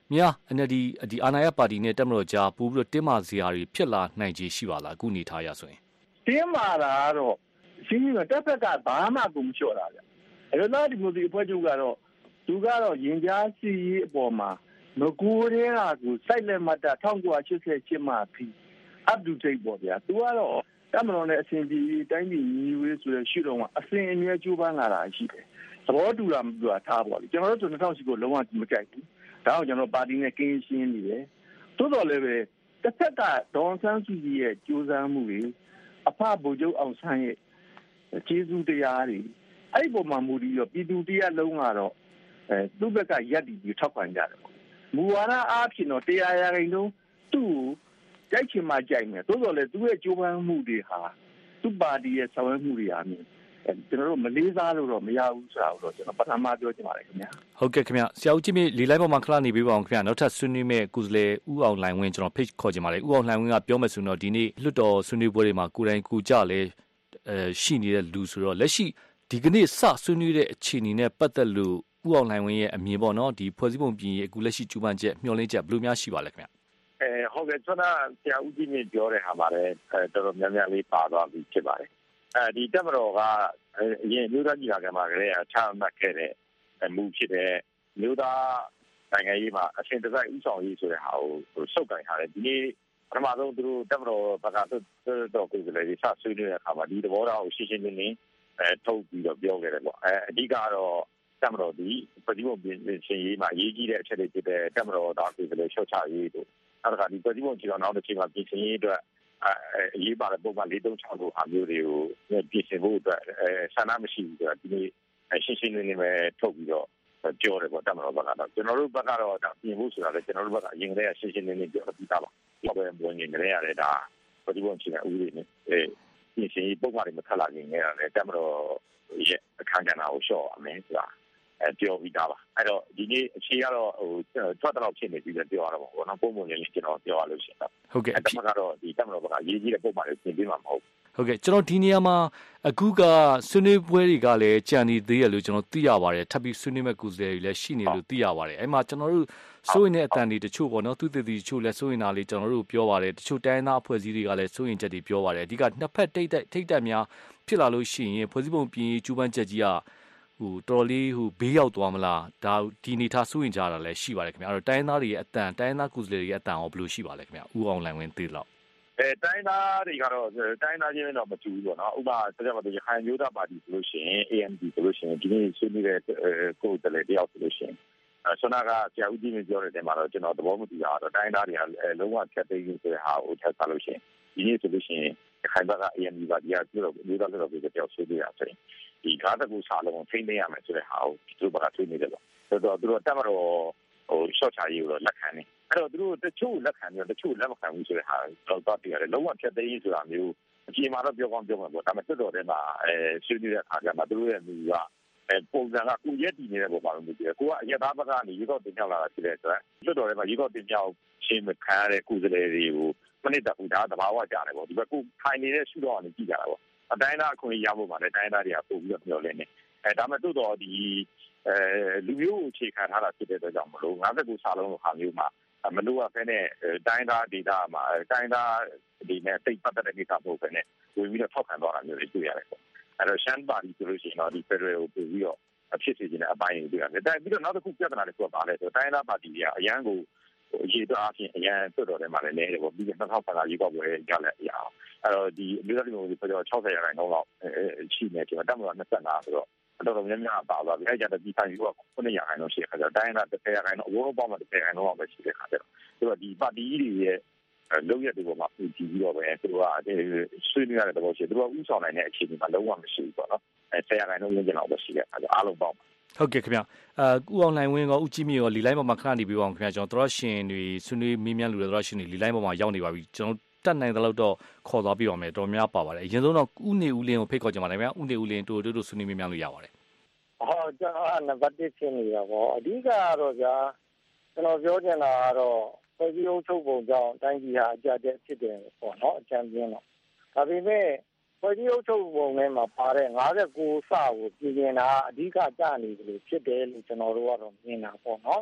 များ N L D ဒီအာဏာရပါတီနဲ့တက်မတော်ကြားပို့ပြီးတော့တင်းမာစရာတွေဖြစ်လာနိုင်ခြေရှိပါလားအခုနေထားရဆိုရင်တင်းမာတာကတော့ရှင်းရှင်းတက်ဖက်ကဘာမှကိုမလျှော့တာဗျအဲ့တော့ဒီမိုဒီအဖွဲ့ချုပ်ကတော့သူကတော့ရင်ကြားစီရေးအပေါ်မှာမကူရဲတာကိုစိုက်လက်မှတ်တာ၁၉၈၈မှာပြီး up to date ပေါ့ဗျာသူကတော့တမတော်နဲ့အစဉ်ပြေတိုင်းပြည်ညီဝေးဆိုတဲ့ရှုတော့အစဉ်အမြဲကြိုးပမ်းလာတာရှိတယ်သဘောတူတာမတူတာထားပါလိမ့်ကျွန်တော်တို့ဆို၂၀၀၈ကိုလုံးဝမကြိုက်ဘူးဒါအောင်ကျွန်တော်ပါတီနဲ့ကင်းရှင်းနေတယ်သို့တော်လည်းပဲတစ်ဖက်ကဒေါန်ဆန်းစုကြည်ရဲ့ကြိုးစားမှုတွေအဖဗိုလ်ချုပ်အောင်ဆန်းရဲ့ကျေးဇူးတရားတွေအဲ့ဒီပုံမှာမူတည်ပြီးပြည်သူတရားလုံးကတော့အဲသူ့ဘက်ကရက်တည်ပြီးထောက်ခံကြတယ်မူဝါဒအားဖြင့်တော့တရားရာခိုင်နှုန်းသူ့ကြိုက်ချင်မှကြိုက်မယ်သို့တော်လည်းသူ့ရဲ့ကြိုးပမ်းမှုတွေဟာသူ့ပါတီရဲ့ဆောင်ရွက်မှုတွေအားဖြင့်ကျွန်တော်တို့မလေးစားလို့တော့မရဘူးဆိုတာကိုတော့ကျွန်တော်ပထမပြောချင်ပါတယ်ခင်ဗျာဟုတ်ကဲ့ခင်ဗျာဆရာဦးကြီးမြင့်လီလိုက်ပေါ်မှာခလာနေပေးပါအောင်ခင်ဗျာနောက်ထပ်ဆွေးနွေးမဲ့ကုစလေဦးအောင်လှိုင်ဝင်းကျွန်တော်ဖိတ်ခေါ်ချင်ပါတယ်ဦးအောင်လှိုင်ဝင်းကပြောမယ်ဆိုတော့ဒီနေ့လွတ်တော်ဆွေးနွေးပွဲတွေမှာကိုယ်တိုင်ကိုကြလဲအဲရှိနေတဲ့လူဆိုတော့လက်ရှိဒီကနေ့စဆွေးနွေးတဲ့အခြေအနေနဲ့ပတ်သက်လို့ဦးအောင်လှိုင်ဝင်းရဲ့အမြင်ပေါ့နော်ဒီဖွဲ့စည်းပုံပြင်ရေးအခုလက်ရှိကျူးပန်းချက်မျှော်လင့်ချက်ဘယ်လိုများရှိပါလဲခင်ဗျာအဲဟုတ်ကဲ့ကျွန်တော်ဆရာဦးကြီးမြင့်ပြောတဲ့ဟာမှာလည်းအဲတော်တော်များများလေးပါသွားပြီဖြစ်ပါတယ်အဲဒီတက်မတော်ကအရင်မျိုးသားကြီးလာကမှာကလေးကချမှတ်ခဲ့တဲ့မူဖြစ်တဲ့မျိုးသားနိုင်ငံရေးမှာအရှင်တစိုက်ဥဆောင်ရေးဆိုတဲ့ဟာကိုစုပ်ကိုင်ထားတယ်ဒီနေ့ပထမဆုံးသူတို့တက်မတော်ဘက်ကတော့ကိုယ်ကလေးစဆွေးနွေးတဲ့အခါမှာဒီသဘောထားကိုရှင်းရှင်းလင်းလင်းအဲထုတ်ပြီးတော့ပြောခဲ့တယ်ပေါ့အဲအဓိကတော့တက်မတော်ဒီပြည်သူ့ပြည်ရှင်ရေးမှာရေးကြီးတဲ့အချက်တွေဖြစ်တဲ့တက်မတော်သားကိုယ်ကလေးရှော့ချရေးတို့နောက်တစ်ခါဒီပြည်သူ့ပြည်တော်နောက်တစ်ချိန်မှာပြည်ရှင်ရေးအတွက်အရေးပါတဲ့ပုံမှန်၄၃၆ကိုအမျိုးတွေကိုပြင်ဆင်ဖို့အတွက်ဆန္ဒမရှိဘူးဆိုတာဒီနေ့ရှင်းရှင်းလင်းလင်းပဲထုတ်ပြီးတော့ပြောတယ်ပေါ့တက်မတော်ဘက်ကတော့ကျွန်တော်တို့ဘက်ကတော့ပြင်ဖို့ဆိုတာလည်းကျွန်တော်တို့ဘက်ကအရင်ကတည်းကရှင်းရှင်းလင်းလင်းပြောပြီးသားပါဒီဘက်ဝင်နေကြရတယ်ဒါပြည်သူ့ချင်းကဥပဒေနဲ့အဲပြင်ဆင်ရေးပုံမှန်တွေမထပ်လာခင်နဲ့ရတယ်တက်မတော်ရဲ့အခမ်းကဏ္ဍကိုလျှော့ရမယ်ဆိုတာအဲပြောပြီးသားပါအဲ့တော့ဒီနေ့အခြေကတော့ဟိုထွက်တော့ဖြစ်နေပြီလည်းပြောရတော့ပေါ့နော်ပုံမှန်လေးကျွန်တော်ပြောရလို့ရှိရင်ဟုတ်ကဲ့အဲ့ဒါကတော့ဒီတက်မတော်ဘက်ကရေးကြီးတဲ့ပုံမှန်တွေပြင်ပေးမှာမဟုတ်ဟုတ်ကဲ့ကျွန်တော်ဒီနေရာမှာအခုကဆွေးနွေးပွဲတွေကလည်းကြံနေသေးရလို့ကျွန်တော်သိရပါတယ်ထပ်ပြီးဆွေးနွေးမဲ့ကုစလေတွေလည်းရှိနေလို့သိရပါတယ်အဲ့မှာကျွန်တော်တို့စိုးရင်တဲ့အတန်တွေတချို့ပေါ့နော်သူတည်တည်တချို့လည်းစိုးရင်တာလေးကျွန်တော်တို့ပြောပါတယ်တချို့တိုင်းသားအဖွဲ့အစည်းတွေကလည်းစိုးရင်ချက်တွေပြောပါတယ်အဓိကနှစ်ဖက်တိတ်တိတ်ထိတ်တက်များဖြစ်လာလို့ရှိရင်ဖွဲ့စည်းပုံပြင်ရေးကျူးပန်းချက်ကြီးကဟိုတော်လေးဟိုဘေးရောက်သွားမလားဒါဒီနေထားစိုးရင်ကြတာလည်းရှိပါတယ်ခင်ဗျအဲ့တော့တိုင်းသားတွေရဲ့အတန်တိုင်းသားကုစလေတွေရဲ့အတန်ရောဘယ်လိုရှိပါလဲခင်ဗျဦးအောင်လှိုင်ဝင်းသိလောက်အဲတိုင်းသားတွေကတော့တိုင်းသားချင်းတော့မတူဘူးပေါ့နော်ဥပမာဆက်ကြပါတော့ရခိုင်မျိုးသားပါတီဆိုလို့ရှိရင် A M D ဆိုလို့ရှိရင်ဒီနေ့ဆွေးနွေးတဲ့ကိုယ်တည်းတယောက်ဆိုလို့ရှိရင်အဲဆွမ်းနာကဆရာဦးကြီးမျိုးပြောတဲ့တဲမှာတော့ကျွန်တော်သဘောမတူတာတော့တိုင်းသားတွေကလုံးဝဖြတ်သိမ်းဆိုတဲ့ဟာကိုထပ်စားလို့ရှိရင်ဒီနေ့ဆိုလို့ရှိရင်ရခိုင်ဘက်က A M D ပါတီကပြောတော့မျိုးသားလို့ပြောတဲ့တယောက်ဆွေးနွေးရဆိုရင်ဒီကားတကူစားလုံးထိမ့်သိမ်းရမယ်ဆိုတဲ့ဟာကိုသူတို့ဘက်ကဆွေးနွေးတယ်ပေါ့ဆိုတော့သူတို့တက်မတော့ဟို short ချရေးကိုတော့လက်ခံနေအဲ့တော့သူတို့တချို့လက်ခံပြီးတချို့လက်မခံဘူးဆိုတဲ့ဟာတော့တော့တည်ရတယ်လုံးဝဖြတ်သိမ်းဆိုတာမျိုးအချိန်မှာတော့ပြောကောင်းပြောမှာပေါ့ဒါပေမဲ့တော်တော်တည်းမှာအဲဆွေးနွေးတဲ့အခါကျမှသူတို့ရဲ့လူကအဲပုံစံကကိုရက်တည်နေတဲ့ပုံမှာလို့ပြောတယ်ကိုကအရက်သားဘက်ကနေရေတော့တင်ပြောက်လာတာဖြစ်တဲ့အတွက်တော်တော်တည်းမှာရေတော့တင်ပြောက်ရှင်းမခံရတဲ့ကုစလေတွေကိုမနစ်တကူဒါသဘာဝကြတယ်ပေါ့ဒီဘက်ကိုထိုင်နေတဲ့ရှုတော့ကနေကြည့်ကြတာပေါ့အတိုင်းသားအခွင့်ရဖို့မှလည်းတိုင်းသားတွေကပို့ပြီးတော့ပြောလင်းနေအဲဒါမဲ့တော်တော်ဒီအဲလူမျိုးကိုအခြေခံထားတာဖြစ်တဲ့အတွက်ကြောင့်မလို့၅၉စာလုံးလိုဟာမျိုးမှာမလို့ရဖဲနဲ့တိုင်းသားဒေတာမှာတိုင်းသားဒီနဲ့တိတ်ပတ်တဲ့ဒေတာပို့ပဲနဲ့ဝင်ပြီးတော့ထောက်ခံသွားတာမျိုးတွေတွေ့ရတယ်ပေါ့အဲ့တော့ရှမ်းပါတီဆိုလို့ရှိရင်တော့ဒီ Federal ကိုပို့ပြီးတော့အဖြစ်စီခြင်းတဲ့အပိုင်းတွေတွေ့ရတယ်ဒါပြီးတော့နောက်တစ်ခုပြဿနာတွေကပါလဲဆိုတိုင်းသားပါတီတွေကအရန်ကိုအရေးတော့အဖြစ်အရန်တွတ်တော်တယ်မှာလည်းနေတယ်ပေါ့ပြီးတော့၂၀၁၅ရေကောက်ပွဲရလက်ရအောင်အဲ့တော့ဒီအမျိုးသားဒီမိုကရေစီပြော၆၀ရာခိုင်နှုန်းလောက်ရှိနေတယ်တက်မတော်၂၅ဆိုတော့တော်တော်များများပါသွားပြီအဲ့ကြတဲ့ဒီဆိုင်ကခုနှစ်ရာခိုင်နှုန်းရှိတဲ့ခါကျတော့တိုင်းသားတစ်ဆယ်ရာခိုင်နှုန်းအဝန်းပေါင်းမှာတစ်ဆယ်ရာခိုင်နှုန်းလောက်ပဲရှိတဲ့ခါကျတော့သူကဒီပါတီကြီးတွေရဲ့လုံရက်တွေပေါ်မှာပြည်ပြီးတော့ပဲသူကဆွေးနွေးရတဲ့သဘောရှိတယ်သူကဥဆောင်နိုင်တဲ့အခြေအနေမှာလုံးဝမရှိဘူးပေါ့နော်အဲဆယ်ရာခိုင်နှုန်းရင်းကျင်လောက်ပဲရှိတဲ့ခါကျအားလုံးပေါင်းဟုတ်ကဲ့ခင်ဗျအာဦးအောင်လှိုင်ဝင်းကဦးကြီးမြင့်ရောလီလိုင်းပေါ်မှာခဏနေပြီးပါအောင်ခင်ဗျကျွန်တော်တို့ရှင်တွေဆွေးနွေးမေးမြန်းလူတွေတို့ရှင်တွေလီလိုင်းပေါ်မှာရောက်နေပါပြီကျွန်တော်တက်နိုင်တဲ့လောက်တော့ခေါ်သွားပြီးပါမယ်တော်များပါပါတယ်အရင်ဆုံးတော့ဦးနေဦးလင်းကိုဖိတ်ခေါ်ကြပါမယ်ခင်ဗျဦးနေဦးလင်းတို့တို့တို့ဆွေးနွေးမေးမြန်းလို့ရပါတယ်ဟောကျွန်တော်နံပါတ်တစ်ဖြစ်နေတာပေါ့အဓိကကတော့ကြာကျွန်တော်ပြောချင်တာကတော့ပြည်သူ့အုပ်ချုပ်ပုံကြောင့်တိုင်းပြည်ဟာအကြက်တက်ဖြစ်တယ်ပေါ့နော်အချမ်းပြင်းတော့ဒါပေမဲ့ပြည်သူ့အုပ်ချုပ်ပုံထဲမှာပါတဲ့၅၉စကိုပြင်နေတာအဓိကကြနေတယ်လို့ဖြစ်တယ်လို့ကျွန်တော်တို့ကတော့မြင်တာပေါ့နော်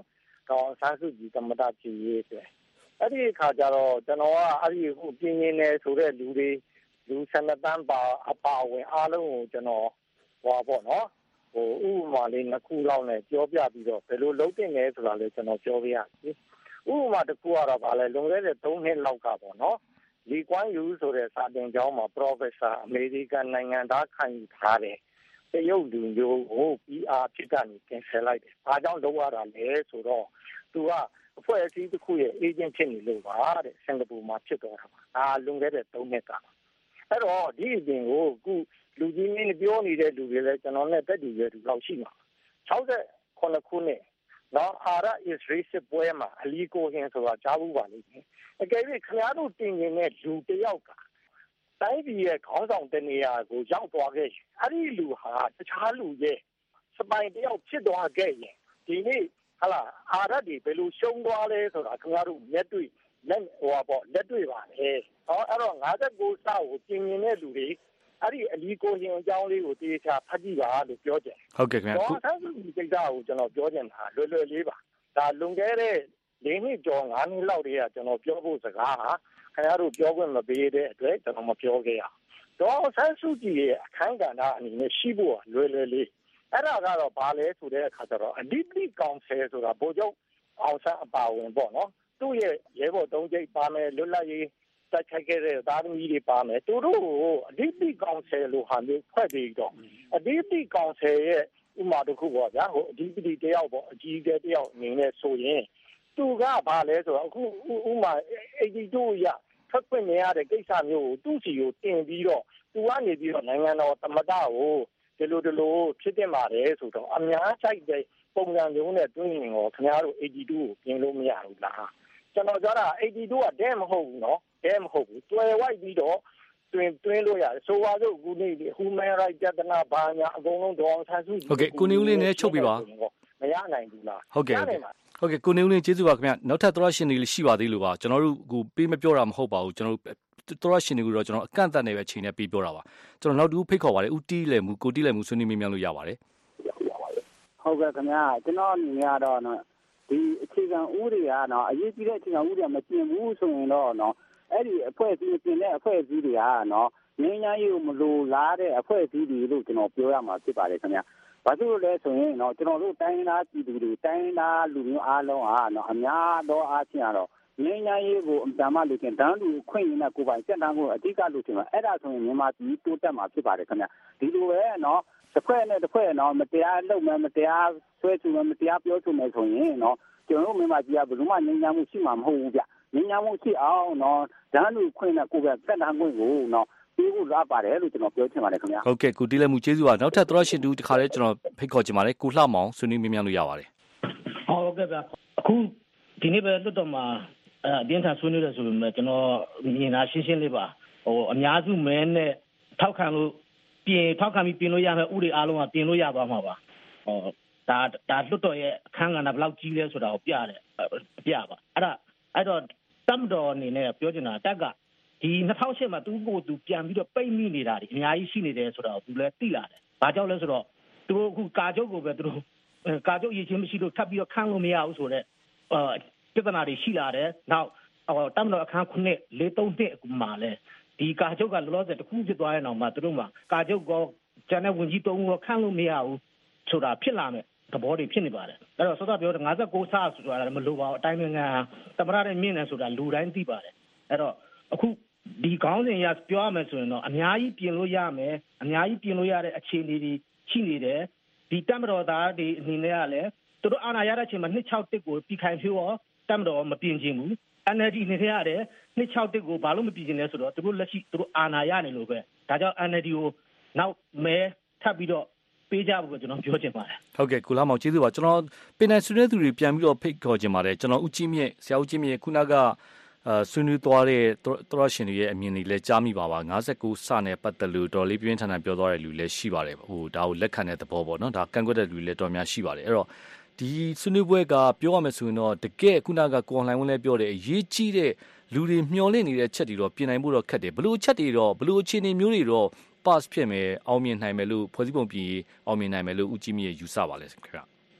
ဒေါ်အောင်ဆန်းစုကြည်သမ္မတဖြစ်ရေးဆိုအဲ့ဒီအခါကျတော့ကျွန်တော်ကအဲ့ဒီအခုပြင်းရင်းနေဆိုတဲ့လူတွေလူဆန္ဒတန်းပါအပါဝင်အားလုံးကိုကျွန်တော်ဟောပေါ့နော်ဟိုဥပမာလေးနှစ်ခုလောက်နဲ့ပြောပြပြီးတော့ဘယ်လိုလုပ်တင်လဲဆိုတာလည်းကျွန်တော်ပြောပြရစီဥပမာတစ်ခုကတော့ဗာလဲလွန်ခဲ့တဲ့သုံးနှစ်လောက်ကပေါ့နော်လီကွမ်ယူဆိုတဲ့စာတင်ကျောင်းမှာ Professor အမေရိကန်နိုင်ငံသားခံယူထားတယ်တရုတ်လူမျိုးကို ပီ အာ ဖြစ်ကနေတင်ဆက်လိုက်တယ်ဘာကြောင့်လုပ်ရတာလဲဆိုတော့သူကအဖွဲ့အစည်းတစ်ခုရဲ့ agent ဖြစ်နေလို့ပါတဲ့စင်ကာပူမှာဖြစ်တော့တာပါအာလွန်ခဲ့တဲ့သုံးနှစ်ကအဲ့တော့ဒီအပြင်ကိုအခုလူကြီးမင်းပြောနေတဲ့လူတွေလည်းကျွန်တော်နဲ့တက်တည်ရတူလောက်ရှိမှာ၆ခုနှစ်နော်အာရ is racist ပွဲမှာအလီကိုဟင်ဆိုတာကြားဘူးပါလိမ့်မယ်အကယ်၍ခင်ဗျားတို့တင်နေတဲ့လူတယောက်ကတိုင်းပြည်ရဲ့ခေါင်းဆောင်တနေရာကိုရောက်သွားခဲ့အဲ့ဒီလူဟာတခြားလူရဲ့စပိုင်တယောက်ဖြစ်သွားခဲ့ရင်ဒီနေ့ဟာလာအာရဒီဘယ်လိုရှုံးသွားလဲဆိုတာခင်ဗျားတို့မျက်တွေ့လက်ဟိုပေါ့လက်တွေ့ပါလေဟောအဲ့တော့၅၉စာကိုပြင်နေတဲ့လူတွေအဲ့ဒီအလီကိုဟင်အကြောင်းလေးကိုတေချာဖတ်ကြည့်ပါလို့ပြောကြတယ်ဟုတ်ကဲ့ခင်ဗျာတော့အဲ့ဒီကိစ္စကိုကျွန်တော်ပြောချင်တာလွယ်လွယ်လေးပါဒါလွန်ခဲ့တဲ့၄နှစ်ကျော်၅နှစ်လောက်တည်းကကျွန်တော်ပြောဖို့စကားဟာခင်ဗျားတို့ပြောခွင့်မပေးတဲ့အတွက်ကျွန်တော်မပြောခဲ့ရတော့ဆန်းစုကြည်ရဲ့အခန်းကဏ္ဍအနေနဲ့ရှိဖို့လွယ်လွယ်လေးအဲ့ဒါကတော့ဘာလဲဆိုတဲ့အခါကျတော့အဒီပလီကောင်ဆယ်ဆိုတာဗိုလ်ချုပ်အောင်ဆန်းအပါဝင်ပေါ့နော်သူ့ရဲ့ရဲဘော်သုံးကျိတ်ပါမယ်လွတ်လပ်ရေးတက်ခိုက်ခဲ့တဲ့သားသမီးတွေပါမယ်သူတို့ကိုအဒီပလီကောင်ဆယ်လိုဟာမျိုးဖွဲ့ပြီးတော့အဒီပလီကောင်ဆယ်ရဲ့ဥမာတစ်ခုပေါ့ဗျာဟိုအဒီပလီတယောက်ပေါ့အကြီးအကဲတယောက်အနေနဲ့ဆိုရင်သူကဘာလဲဆိုတော့အခုဥမာအေဒီတိုရဖက်ခွင့်နေရတဲ့ကိစ္စမျိုးကိုသူ့စီကိုတင်ပြီးတော့သူကနေပြီးတော့နိုင်ငံတော်သမ္မတကိုဒီလိုဒီလိုဖြစ်တင်ပါတယ်ဆိုတော့အများကြိုက်တဲ့ပုံစံမျိုးနဲ့တွင်းရင်ရောခင်ဗျားတို့အေဒီတိုကိုပြင်လို့မရဘူးလားကျွန်တော်ပြောတာအေဒီတိုကဒဲမဟုတ်ဘူးနော်ဒဲမဟုတ်ဘူးတွယ်ဝိုက်ပြီးတော့တွင်တွင်းလို့ရတယ်ဆိုပါစို့ခုနေ့ human right ပြဿနာဘာညာအကုန်လုံးဒေါ်အောင်ဆန်းစုကြည်ဟုတ်ကဲ့ကိုနေဦးလေးနဲ့ချုပ်ပြပါမရနိုင်ဘူးလားဟုတ်ကဲ့ဟုတ်ကဲ့ကိုနေဦးလေးကျေးဇူးပါခင်ဗျနောက်ထပ်သောရရှင်တွေရှိပါသေးလို့ပါကျွန်တော်တို့အခုပေးမပြောတာမဟုတ်ပါဘူးကျွန်တော်တို့သောရရှင်တွေကိုတော့ကျွန်တော်အကန့်အသတ်နဲ့ပဲချိန်နဲ့ပေးပြောတာပါကျွန်တော်နောက်တူဖိတ်ခေါ်ပါတယ်ဦးတီးလည်းမူကိုတီးလည်းမူဆွေးနွေးမေးမြန်းလို့ရပါတယ်ဟုတ်ကဲ့ခင်ဗျာကျွန်တော်အနေနဲ့ကတော့နော်ဒီအခြေခံဥပဒေကနော်အရေးကြီးတဲ့အခြေခံဥပဒေမပြင်ဘူးဆိုရင်တော့နော်အဲ့ဒီအဖွဲ့အစည်းပြင်တဲ့အဖွဲ့အစည်းတွေကနော်ငင်းညာရေးကိုမလိုလားတဲ့အဖွဲ့အစည်းတွေလို့ကျွန်တော်ပြောရမှာဖြစ်ပါတယ်ခင်ဗျာဘာလို့လဲဆိုရင်တော့ကျွန်တော်တို့တိုင်းသားပြည်သူတွေတိုင်းသားလူမျိုးအားလုံးဟာနော်အများသောအားဖြင့်ကတော့ငင်းညာရေးကိုအမှန်မှလို့ကျန်တန်းလူခွင့်ရတဲ့ကိုယ်ပိုင်စက်တန်းကိုအဓိကလို့ထင်မှာအဲ့ဒါဆိုရင်မြန်မာပြည်တိုးတက်မှာဖြစ်ပါတယ်ခင်ဗျာဒီလိုပဲနော်တစ်ခွဲနဲ့တစ်ခွဲနော်မတရားလုပ်မယ်မတရားဆွဲချမယ်မတရားပြောချမယ်ဆိုရင်နော်ကျွန်တော်တို့မြန်မာပြည်ကဘယ်လိုမှငြိမ်းချမ်းမှုရှိမှာမဟုတ်ဘူးဗျငြိမ်းချမ်းမှုရှိအောင်နော်ဓာတ်လူခွင့်နဲ့ကိုယ်ပဲစက်တန်းခွင့်ကိုနော်ပြီးဖို့ရပါတယ်လို့ကျွန်တော်ပြောချင်ပါတယ်ခင်ဗျာဟုတ်ကဲ့ကိုတီးလည်းမူကျေးဇူးပါနောက်ထပ်သောရရှင်တူတစ်ခါလေးကျွန်တော်ဖိတ်ခေါ်ချင်ပါတယ်ကိုလှမောင်ဆွေးနွေးမေးမြန်းလို့ရပါတယ်ဟုတ်ကဲ့ဗျအခုဒီနေ့ပဲလွတ်တော်မှာအဒင်းထဆွေးနွေးရဆိုပေမဲ့ကျွန်တော်မြင်တာရှင်းရှင်းလေးပါဟိုအများစုမဲနဲ့ထောက်ခံလို့ပြင်ထောက်ခံပြီးပြင်လို့ရမယ်ဥတွေအားလုံးကပြင်လို့ရသွားမှာပါဟောဒါဒါလွတ်တော်ရဲ့အခန်းကဏ္ဍဘယ်လောက်ကြီးလဲဆိုတာကိုပြတယ်ပြပါအဲ့ဒါအဲ့တော့တမ်တော်အနေနဲ့ပြောချင်တာတက်ကဒီ၂၀၀၈မှာသူ့ကိုသူပြန်ပြီးတော့ပိတ်မိနေတာဒီအများကြီးရှိနေတယ်ဆိုတော့သူလည်းသိလာတယ်ဘာကြောင့်လဲဆိုတော့သူတို့အခုကာချုပ်ကိုပဲသူတို့ကာချုပ်ရည်ချင်းမရှိလို့ထပ်ပြီးတော့ခန့်လို့မရဘူးဆိုတော့ပြဿနာတွေရှိလာတယ်နောက်တမ်တော်အခန်းခုနှစ်လေးသုံးနှစ်အခုမှလည်းဒီကာချုပ်ကလောလောဆယ်တစ်ခုဖြစ်သွားတဲ့နောက်မှာသူတို့မှကာချုပ်ကကျန်တဲ့ဝန်ကြီးသုံးဦးကခန့်လို့မရဘူးဆိုတာဖြစ်လာမယ်သဘောတွေဖြစ်နေပါတယ်အဲ့တော့စောစောပြောတဲ့၅၉ဆဆိုတာလည်းမလိုပါဘူးအတိုင်းငန်းသမရတဲ့မြင့်နေဆိုတာလူတိုင်းသိပါတယ်အဲ့တော့အခုဒီခေါင်းစဉ်ရပြောရမယ်ဆိုရင်တော့အများကြီးပြင်လို့ရမယ်အများကြီးပြင်လို့ရတဲ့အခြေအနေတွေရှိနေတယ်ဒီတမတော်သားတွေအနေနဲ့ကလည်းသူတို့အာဏာရတဲ့အချိန်မှာ၂၆တစ်ကိုပြီးခိုင်ဖြိုးရောတမတော်မပြင်ချင်ဘူး အန် အယ် ဒီ နေခဲ့ရတယ်၂၆တစ်ကိုဘာလို့မပြင်ချင်လဲဆိုတော့သူတို့လက်ရှိသူတို့အာဏာရနေလို့ပဲဒါကြောင့် အန် အယ် ဒီ ကိုနောက်မဲထပ်ပြီးတော့ပေးကြဖို့ကျွန်တော်ပြောချင်ပါတယ်ဟုတ်ကဲ့ကိုလာမောင်ကျေးဇူးပါကျွန်တော်ပင်နိုင်ဆွေးနွေးသူတွေပြန်ပြီးတော့ဖိတ်ခေါ်ချင်ပါတယ်ကျွန်တော်ဦးကြီးမြင့်ဆရာဦးကြီးမြင့်ခုနကအဲဆွေးနွေးသွားတဲ့သောရရှင်တွေရဲ့အမြင်တွေလည်းကြားမိပါပါ၅၉စနဲ့ပတ်သက်လို့တော်လေးပြင်းထန်ထန်ပြောသွားတဲ့လူလည်းရှိပါတယ်ဟိုဒါကိုလက်ခံတဲ့သဘောပေါ့နော်ဒါကန့်ကွက်တဲ့လူလည်းတော်များရှိပါတယ်အဲ့တော့ဒီဆွေးနွေးပွဲကပြောရမယ်ဆိုရင်တော့တကယ်ခုနကကိုအောင်လှိုင်ဝင်းလည်းပြောတယ်အရေးကြီးတဲ့လူတွေမျှော်လင့်နေတဲ့ချက်တွေတော့ပြင်နိုင်ဖို့တော့ခက်တယ်ဘလို့ချက်တွေတော့ဘလို့အခြေအနေမျိုးတွေတော့ pass ဖြစ်မယ်အောင်မြင်နိုင်မယ်လို့ဖွဲ့စည်းပုံပြည်အောင်မြင်နိုင်မယ်လို့ဦးကြီးမြင့်ယူဆပါလဲခင်ဗျာ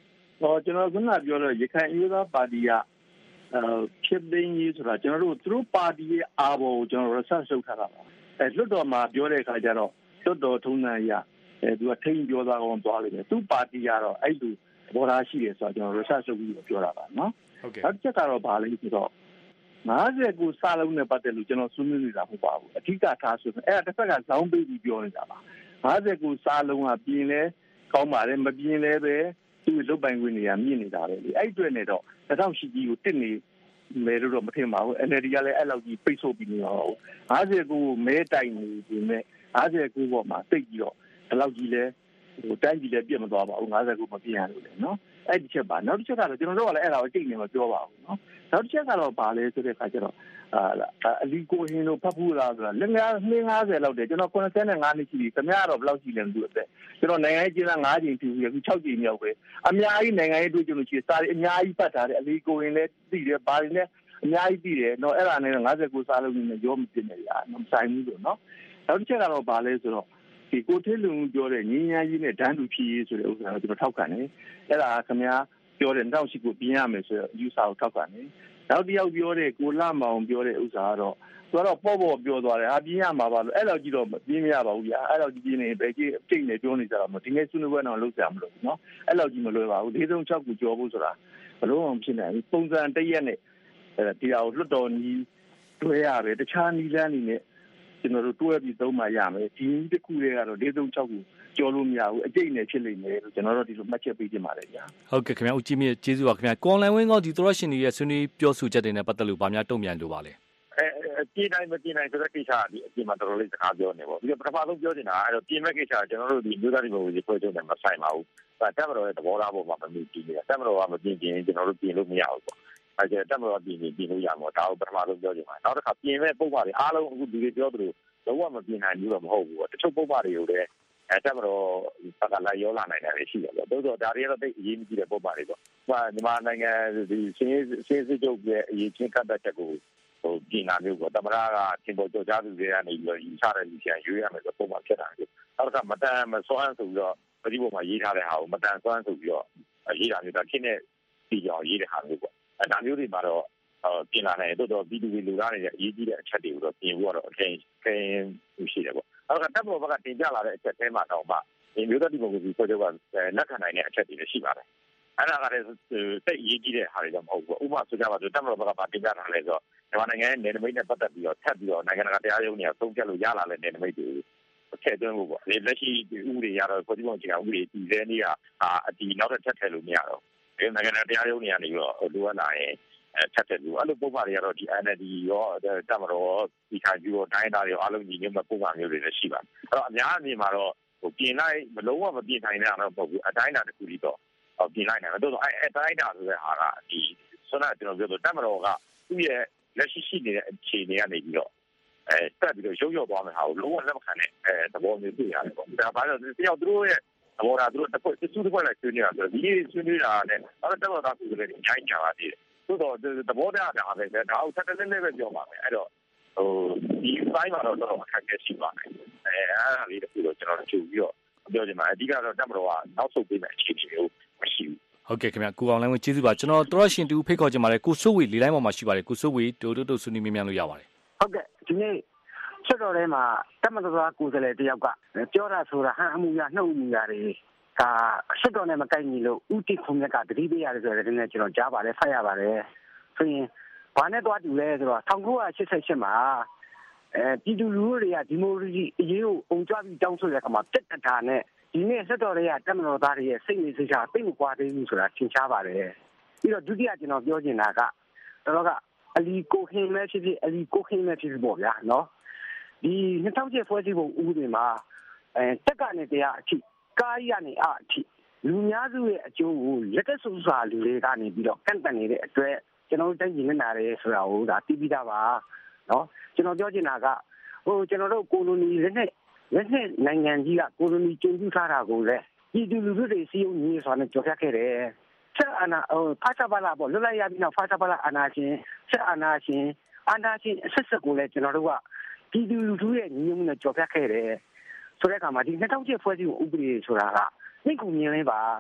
ဟောကျွန်တော်ခုနပြောတော့ရခိုင်အမျိုးသားပါတီကအဲဖြစ်သိမ်းရေးဆိုတာကျွန်တော်တို့သူတို့ပါတီရဲ့အာဘော်ကိုကျွန်တော် research လုပ်ထားတာပါအဲလွတ်တော်မှာပြောတဲ့အခါကျတော့လွတ်တော်ထုံးစံအရအဲသူကထိန်းပြောသားကောင်းသွားလိမ့်မယ်သူပါတီကတော့အဲ့လိုဘောဓာရှိတယ်ဆိုတော့ကျွန်တော် research လုပ်ပြီးပြောတာပါနော်ဟုတ်ကဲ့နောက်တစ်ချက်ကတော့ဗာလဲဆိုတော့ငါးဆယ်ကိုစာလုံးနဲ့ပတ်သက်လို့ကျွန်တော်ဆွေးနွေးနေတာမဟုတ်ပါဘူးအထူးကထားဆိုအဲ့ဒါတစ်ဖက်ကဇောင်းပေးပြီးပြောနေတာပါငါးဆယ်ကိုစာလုံးကပြင်လဲကောင်းပါတယ်မပြင်လဲပဲသူ့လုတ်ပိုင်ခွင့်တွေကမြင့်နေတာပဲလေအဲ့အတွက်နဲ့တော့၂၀၀၈ကြီးကိုတစ်နေမဲလို့တော့မထင်ပါဘူး N L D ကလည်းအဲ့လောက်ကြီးပိတ်ဆို့ပြီးနေတော့ငါးဆယ်ကိုမဲတိုင်နေပြီမဲ့ငါးဆယ်ကိုပေါ်မှာတိတ်ပြီးတော့ဒီလောက်ကြီးလဲဟိုတိုင်းကြီးလည်းပြတ်မသွားပါဘူးငါးဆယ်ကိုမပြင်ရလို့လေနော်အဲ့ဒီချက်ပါနောက်တစ်ချက်ကတော့ကျွန်တော်တို့ကလည်းအဲ့ဒါကိုကြိတ်နေမပြောပါဘူးနော်နောက်တစ်ချက်ကတော့ပါလဲဆိုတဲ့အခါကျတော့အာအလီကိုဟင်းတို့ဖတ်ဘူးလားဆိုတာလက်ငါးနှစ်၅၀လောက်တယ်ကျွန်တော်၉၅နှစ်ရှိပြီခင်ဗျားတော့ဘယ်လောက်ရှိလဲမသိဘူးအဲ့ကျွန်တော်နိုင်ငံရေးကျင်းလာ၅ကြိမ်ထူပြီးအခု၆ကြိမ်မြောက်ပဲအများကြီးနိုင်ငံရေးတွေ့ကြလို့ရှိရင်စာရီအများကြီးပတ်ထားတယ်အလီကိုဟင်းလည်းသိတယ်ဘာတွေလဲအများကြီးသိတယ်နော်အဲ့ဒါနဲ့၅၉စာလုံးနဲ့ရောမတင်နေရမဆိုင်ဘူးလို့နော်နောက်တစ်ချက်ကတော့ပါလဲဆိုတော့ဒီကိုထေးလုံပြောတဲ့ညီညာကြီးနဲ့ဒန်းတူဖြည့်ဆိုတဲ့ဥစ္စာကိုကျွန်တော်ထောက်ခံတယ်အဲ့ဒါခင်ဗျားပြောတဲ့နောက်ရှိကိုပြင်ရမယ်ဆိုတော့ယူဆကိုထောက်ခံတယ်နောက်တစ်ယောက်ပြောတဲ့ကိုလှမောင်ပြောတဲ့ဥစ္စာကတော့သူကတော့ပေါ့ပေါ့ပြောသွားတယ်ဟာပြင်ရမှာပါလို့အဲ့လောက်ကြီးတော့ပြင်မရပါဘူးဗျာအဲ့လောက်ကြီးပြင်နေပဲကြည့်အကျိတ်နဲ့ပြောနေကြတော့မဒီနေ့ဆွေးနွေးပွဲတော့လုပ်ကြမလို့နော်အဲ့လောက်ကြီးမလွယ်ပါဘူး၄၃၆ကိုကြော်ဖို့ဆိုတာဘလို့မှဖြစ်နိုင်ဘူးပုံစံတရက်နဲ့အဲဒီအောင်လွတ်တော်ကြီးတွဲရတယ်တခြားနီးလန်းနေနဲ့ကျွန်တော်တို့တွဲပြီးသုံးမှရမယ်ဒီတစ်ခုလေးကတော့၄၃၆ကိုကြော်လို့မရဘူးအကျိတ်နဲ့ဖြစ်လိမ့်မယ်လို့ကျွန်တော်တို့ဒီလိုမှတ်ချက်ပေးခြင်းပါတယ်ဗျာဟုတ်ကဲ့ခင်ဗျာဦးကြီးမြင့်ကျေးဇူးပါခင်ဗျာကွန်လိုင်းဝင်းကဒီသရရှင်တွေရဲ့ဆွေးနွေးပြောဆိုချက်တွေနဲ့ပတ်သက်လို့ဗာများတုံ့ပြန်လိုပါလဲအဲပြည်တိုင်းမပြည်တိုင်းဆိုတဲ့ကိစ္စဒီအပြင်မှာတော်တော်လေးစကားပြောနေပေါ့ပြီးတော့ပထမဆုံးပြောနေတာအဲ့တော့ပြည်မဲ့ကိစ္စကျွန်တော်တို့ဒီမျိုးသားဒီမိုကရေစီဖွဲ့ချုပ်နဲ့မဆိုင်ပါဘူးအဲတက်မတော်ရဲ့သဘောထားပေါ်မှာမမြင်ကြည့်နေတာတက်မတော်ကမပြင်ပြင်ကျွန်တော်တို့ပြင်လို့မရဘူးပေါ့အဲကျတက်မတော်ပြင်ပြင်ပြင်လို့ရမှာဒါကိုပထမဆုံးပြောချင်ပါတယ်နောက်တစ်ခါပြင်မဲ့ပုံပါတွေအားလုံးအခုဒီလိုပြောသလိုလုံးဝမပြင်နိုင်ဘူးတော့မဟုတ်ဘူးပေါ့တချို့ပုံပါတွေကိုလည်းအဲတက်မတော်ဘက်ကလိုက်ရောလာနိုင်တယ်ရှိတယ်ပေါ့တိုးတော့ဒါတွေကတော့တိတ်အရေးကြီးတဲ့ပုံပါတွေပေါ့ဟိုမြန်မာနိုင်ငံဒီစင်းစင်းစစ်ချုပ်ရဲ့အရေးချင်းကတ်တဲ့ချက်ကိုဟိုပြင်လာမျိုးပေါ့တမရကတင်ပေါ်ကြောကြားသူတွေကနေပြီးတော့ယူဆတဲ့လူချင်ရွေးရမယ်ဆိုပုံမှန်ဖြစ်တာမျိုးနောက်ကမတန်မစွမ်းဆိုပြီးတော့ပฏิပေါ်မှာရေးထားတဲ့ဟာကိုမတန်စွမ်းဆိုပြီးတော့ရေးတာမျိုးဒါဖြစ်နေပြီးကြောင်ရေးတဲ့ဟာမျိုးပေါ့အဲဒါမျိုးတွေမှာတော့ပြင်လာနိုင်တော်တော်ပြည်သူတွေလူသားတွေရဲ့အရေးကြီးတဲ့အချက်တွေကိုတော့ပြင်ဖို့ကတော့အထင်ကင်းရှိတယ်ပေါ့နောက်ကတပ်မတော်ဘက်ကတင်ပြလာတဲ့အချက်တဲမှာတော့မှဒီမျိုးသားဒီမိုကရေစီဖွဲ့ချုပ်ကလက်ခံနိုင်တဲ့အချက်တွေရှိပါတယ်အဲ့ဒါကလည်းတိတ်အရေးကြီးတဲ့ဟာတွေတော့မဟုတ်ဘူးဥပမာဆိုကြပါစို့တပ်မတော်ဘက်ကပါတင်ပြလာလဲဆိုတော့မြန်မာနိုင်ငံရဲ့နယ်နိမိတ်နဲ့ပတ်သက်ပြီးတော့ထပ်ပြီးတော့နိုင်ငံတကာတရားရုံးတွေကသုံးဖြတ်လို့ရလာတဲ့နယ်နိမိတ်တွေထည့်သွင်းဖို့ပေါ့ဒီလက်ရှိဥပဒေရတော့ပြည်ပုံချင်းကဥပဒေတည်ဆဲနေရအတီနောက်ထပ်ထည့်လို့မရတော့ဒီနိုင်ငံတကာတရားရုံးတွေကနေပြီးတော့လိုအပ်လာရင်ထပ်တယ်လို့အဲ့လိုပုံပါတွေကတော့ဒီ N L D ရောတပ်မတော်ဒီခါကျတော့တိုင်းသားတွေအားလုံးညီညွတ်မဲ့ပုံပါမျိုးတွေလည်းရှိပါတယ်အဲ့တော့အများအမြင်မှာတော့ဟိုပြင်လိုက်မလုံးဝမပြင်နိုင်တဲ့တော့မဟုတ်ဘူးအတိုင်းတာတစ်ခုကြီးတော့ပြင်လိုက်နိုင်တယ်တော်တော်အဲ့အတိုင်းတာဆိုတဲ့ဟာကဒီဆွမ်းနာကျွန်တော်ပြောတော့တပ်မတော်ကသူ့ရဲ့လက်ရှိရှိနေတဲ့အခြေအနေကနေပြီးတော့အဲတက်ပြီးတော့ရုပ်ရော့သွားမယ်ဟာကိုလုံးဝလက်မခံတဲ့အဲသဘောမျိုးတွေ့ရတယ်ပေါ့ဒါဘာလို့လဲတယောက်သူတို့ရဲ့သဘောထားသူတို့တစ်ခုတစ်ခုတစ်ခုလိုက်ဆွေးနွေးတာဆိုတော့ဒီဆွေးနွေးတာနဲ့အဲ့တော့တပ်မတော်ကသူတွေအချင်းချပါသေးတယ်သို့တော့သဘောတရားတာပဲဒါကိုထပ်တလဲလဲပဲပြောပါမယ်အဲ့တော့ဟိုဒီပိုင်းမှာတော့တော်တော်အခက်အခဲရှိပါမယ်အဲအဲ့ဒါလေးတခုတော့ကျွန်တော်ချုပ်ပြီးတော့ပြောချင်ပါတယ်အဓိကတော့တပ်မတော်ကနောက်ဆုတ်ပေးမယ့်အခြေအနေမျိုးမရှိဘူးဟုတ်ကဲ့ခင်ဗျကိုအောင်လိုင်းဝင်ကျေးဇူးပါကျွန်တော်တော်ရှင်တူဖိတ်ခေါ်ချင်ပါတယ်ကိုစိုးဝေလေးလိုင်းပေါ်မှာရှိပါတယ်ကိုစိုးဝေတိုးတိုးတိုးဆွေးနွေးမြန်းလို့ရပါတယ်ဟုတ်ကဲ့ဒီနေ့ချက်တော်ထဲမှာတပ်မတော်သားကိုယ်စားလှယ်တယောက်ကပြောတာဆိုတာဟန်အမှုရနှုတ်မှုရတယ်ဒါချက်တော်နဲ့မကိုက်ညီလို့ဥတီခုမြက်ကတတိပေးရတယ်ဆိုတဲ့နေ့ကျွန်တော်ကြားပါတယ်ဖတ်ရပါတယ်ဆိုရင်ဘာနဲ့တွားတူလဲဆိုတော့၁၉၈၈မှာအဲပြည်သူလူထုတွေကဒီမိုကရေစီအရေးကိုအုံကြွပြီးတောင်းဆိုတဲ့အခါမှာတက်တက်တာနဲ့ဒီနေ့ဆက်တော်တွေကတပ်မတော်သားတွေရဲ့စိတ်နေစိတ်ချသိမကွာသေးဘူးဆိုတာသင်ရှားပါတယ်ပြီးတော့ဒုတိယကျွန်တော်ပြောချင်တာကတော်ကအလီကိုခင်းမဲ့ဖြစ်ဖြစ်အလီကိုခင်းမဲ့ဖြစ်ဖြစ်ပေါ့ဗျာနော်ဒီ၂၀၀၈ဖွဲ့စည်းပုံဥပဒေမှာအဲတက်ကနေတရားအထိကားရနေအထိလူများစုရဲ့အကျိုးကိုရက်ကစုစွာလူတွေကနေပြီးတော့ကန့်တတ်နေတဲ့အတွက်ကျွန်တော်တို့တိုင်းပြည်နဲ့နာရဲဆိုတာကိုဒါသိပြီးသားပါနော်ကျွန်တော်ပြောချင်တာကဟိုကျွန်တော်တို့ကိုလိုနီလက်နဲ့လက်နဲ့နိုင်ငံကြီးကကိုလိုနီကျင်းပြထားတာကိုလည်းပြည်သူလူထုတွေစီးရုံးနေဆိုတာနဲ့ကြော်ဖြတ်ခဲ့တယ်ဆက်အာဏာဟိုဖာစာပါလာပေါ့လွတ်လပ်ရပြီးနောက်ဖာစာပါလာအာဏာရှင်ဆက်အာဏာရှင်အာဏာရှင်အဆက်ဆက်ကိုလည်းကျွန်တော်တို့ကပြည်သူလူထုရဲ့ညီညွတ်မှုနဲ့ကြော်ဖြတ်ခဲ့တယ်ဆိုတဲ့အခါမှာဒီ၂၀၀၈ဖွဲ့စည်းပုံဥပဒေဆိုတာကသိကူမြင်လေးပါကျ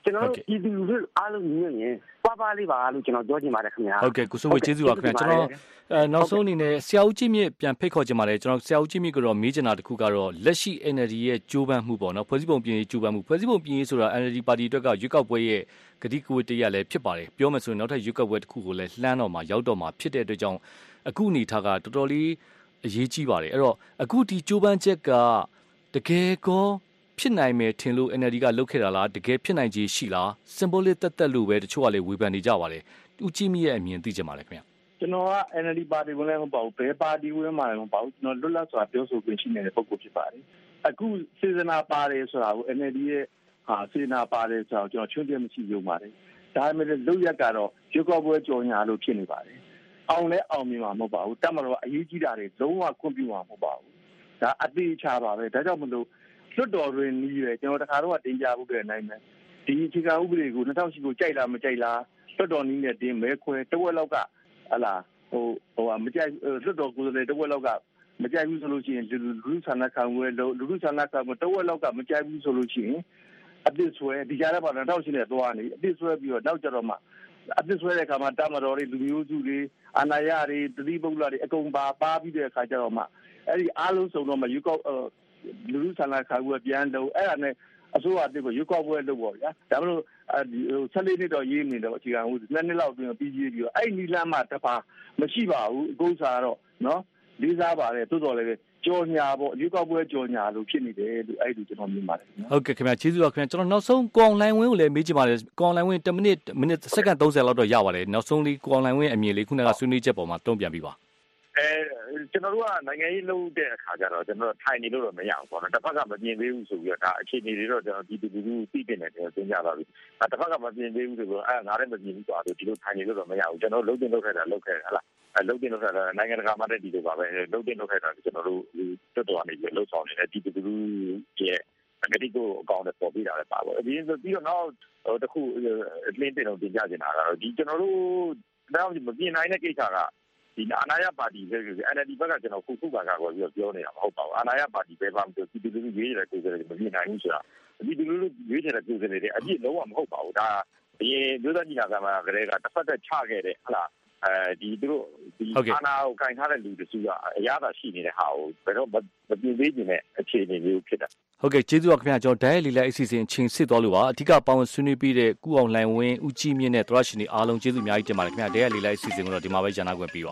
ကျွန်တော်တို့ပြည်သူလူထုအားလုံးညီညွတ်ရင်ပွားပွားလေးပါလို့ကျွန်တော်ပြောချင်ပါတယ်ခင်ဗျာဟုတ်ကဲ့ကိုစိုးဝေကျေးဇူးပါခင်ဗျာကျွန်တော်အဲနောက်ဆုံးအနေနဲ့ဆရာဦးကြီးမြင့်ပြန်ဖိတ်ခေါ်ချင်ပါတယ်ကျွန်တော်ဆရာဦးကြီးမြင့်ကတော့မေးချင်တာတစ်ခုကတော့လက်ရှိ N L D ရဲ့ကြိုးပမ်းမှုပေါ့နော်ဖွဲ့စည်းပုံပြင်ရေးကြိုးပမ်းမှုဖွဲ့စည်းပုံပြင်ရေးဆိုတာ N L D ပါတီအတွက်ကရွေးကောက်ပွဲရဲ့ဂတိကဝတ်တရလည်းဖြစ်ပါတယ်ပြောမယ်ဆိုရင်နောက်ထပ်ရွေးကောက်ပွဲတစ်ခုကိုလည်းလှမ်းတော့မှာရောက်တော့မှာဖြစ်တဲ့အတွက်ကြောင့်အခုအနေထားကတော်တော်လေးအရေးကြီးပါတယ်အဲ့တော့အခုဒီကြိုးပမ်းချက်ကတကယ်ကောဖြစ်နိုင်မယ်ထင်လို့ N L D ကလုပ်ခဲ့တာလားတကယ်ဖြစ်နိုင်ခြေရှိလား symbolic တက်တက်လို့ပဲတချို့ကလည်းဝေဖန်နေကြပါတယ်ဦးကြည်မြင့်ရဲ့အမြင်သိချင်ပါတယ်ခင်ဗျာကျွန်တော်က N L D ပါတီဝင်လည်းမပေါ့ဘယ်ပါတီဝင်မှလည်းမပေါ့ကျွန်တော်လွတ်လပ်စွာပြောဆိုခွင့်ရှိနေတဲ့ပုဂ္ဂိုလ်ဖြစ်ပါတယ်အခုစေစနာပါတယ်ဆိုတာကို N L D ရဲ့ဟာစေနာပါတယ်ဆိုတော့ကျွန်တော်ချွတ်ပြမရှိရုံပါတယ်ဒါပေမဲ့လုပ်ရက်ကတော့ရွေးကောက်ပွဲကြော်ညာလို့ဖြစ်နေပါတယ်အောင်လဲအောင်မြင်မှာမဟုတ်ပါဘူးတတ်မလို့အရေးကြီးတာတွေလုံးဝခွင့်ပြုမှာမဟုတ်ပါဘူးဒါအသေးချပါပဲဒါကြောင့်မလို့လွတ်တော်တွင်နီးရကျွန်တော်တခါတော့တင်ပြဖို့တဲ့အနိုင်ပဲဒီအခြေခံဥပဒေကို၂၀၀၈ကိုကြိုက်လားမကြိုက်လားလွတ်တော်နီးနဲ့တင်မဲခွဲတဝက်လောက်ကဟလာဟိုဟိုမကြိုက်လွတ်တော်ကိုယ်စားလှယ်တဝက်လောက်ကမကြိုက်ဘူးဆိုလို့ရှိရင်လူလူဆန္ဒခံဝဲလူလူဆန္ဒခံတဝက်လောက်ကမကြိုက်ဘူးဆိုလို့ရှိရင်အပြစ်ဆွဲဒီကြားထဲမှာ၂၀၀၈နဲ့သွားနေအပြစ်ဆွဲပြီးတော့နောက်ကြတော့မှအပြစ်ဆွဲတဲ့အခါမှာတမတော်တွေလူမျိုးစုတွေအာဏာရတွေတတိပုဂ္ဂလတွေအကုန်ပါပါပြီးတဲ့အခါကျတော့မှအဲ့ဒီအားလုံးစုံတော့မှယူကောက်လူလူဆန္ဒခံဝဲပြန်လို့အဲ့ဒါနဲ့အစိုးရအစ်ကိုရွေးကောက်ပွဲလုပ်ပေါ့ဗျာဒါမလို့ဆက်လေးနှစ်တော့ရေးနေတော့အခြေခံဦးနှစ်နှစ်လောက်တွင်ပြီးရေးပြီးတော့အဲ့ဒီလမ်းမှာတပါမရှိပါဘူးအကုန်စားတော့နော်လေးစားပါတယ်တိုးတော်လည်းကြော်ညာပေါ့ရွေးကောက်ပွဲကြော်ညာလို့ဖြစ်နေတယ်လို့အဲ့ဒီကျွန်တော်မြင်ပါတယ်နော်ဟုတ်ကဲ့ခင်ဗျာကျေးဇူးပါခင်ဗျာကျွန်တော်နောက်ဆုံးကောင်လိုင်းဝင်းကိုလည်းမေးချင်ပါတယ်ကောင်လိုင်းဝင်း10မိနစ်မိနစ်စက္ကန့်30လောက်တော့ရပါတယ်နောက်ဆုံးလေးကောင်လိုင်းဝင်းအမြင်လေးခုနကဆွေးနွေးချက်ပေါ်မှာတုံ့ပြန်ပြီးပါအဲကျွန်တော်တို့ကနိုင်ငံရေးလုပ်တဲ့အခါကျတော့ကျွန်တော်ထိုင်နေလို့တော့မရဘူးပေါ့နော်တစ်ဖက်ကမပြင်သေးဘူးဆိုပြီးတော့ဒါအခြေအနေတွေတော့ကျွန်တော်ဒီတူတူသိတင်တယ်ကျွန်တော်သင်ကြပါပြီအဲတစ်ဖက်ကမပြင်သေးဘူးဆိုတော့အဲငါလည်းမပြင်ဘူးဆိုတော့ဒီလိုထိုင်နေလို့တော့မရဘူးကျွန်တော်လုံးတင်လုပ်ခဲ့တာလုပ်ခဲ့ဟလားအဲလုံးတင်လုပ်ခဲ့တာနိုင်ငံတကာမှာတည်းဒီလိုပါပဲလုံးတင်လုပ်ခဲ့တာကျွန်တော်တို့တွတ်တော်နေပြီးလှုပ်ဆောင်နေတဲ့ဒီတူတူရဲ့အကတိကိုအကောင့်နဲ့ပေါ်ပြတာလည်းပါပေါ့ဒီဆိုပြီးတော့နောက်တခုလင်းတင်တော့တင်ကြနေတာကတော့ဒီကျွန်တော်တို့တော့မပြင်နိုင်တဲ့ကိစ္စကဒီအနာရပါတီပဲ N L D ဘက်ကကျွန်တော်ခုခုပါကကိုပြောနေတာမဟုတ်ပါဘူးအနာရပါတီပဲပါလို့ဒီလူလူရွေးရတဲ့ကိုယ်စားလှယ်မပြင်နိုင်ဘူးဆိုတာဒီလူလူရွေးတဲ့ကိုယ်စားလှယ်တွေအပြည့်လုံးဝမဟုတ်ပါဘူးဒါဒီမျိုးသားညီလာခံမှာကလေးကတစ်ဖက်သက်ချခဲ့တဲ့ဟလားအဲဒီသူတို့ဒီအာနာကိုကင်ထားတဲ့လူတစုကအရသာရှိနေတဲ့ဟာကိုဘယ်တော့မပြင်သေးခြင်းနဲ့အခြေအနေမျိုးဖြစ်တာဟုတ်ကဲ့ကျေးဇူးပါခင်ဗျာကျွန်တော်ဒိုင်လီလိုက်အစီအစဉ်ချင်းစစ်သွားလို့ပါအဓိကပါဝင်ဆွေးနွေးပြီးတဲ့ကုအောင်လိုင်ဝင်းဦးကြည်မြင့်နဲ့သရရှင်တွေအားလုံးကျေးဇူးအများကြီးတင်ပါတယ်ခင်ဗျာဒိုင်လီလိုက်အစီအစဉ်ကိုတော့ဒီမှာပဲဂျာနာခွင့်ပြီးပါ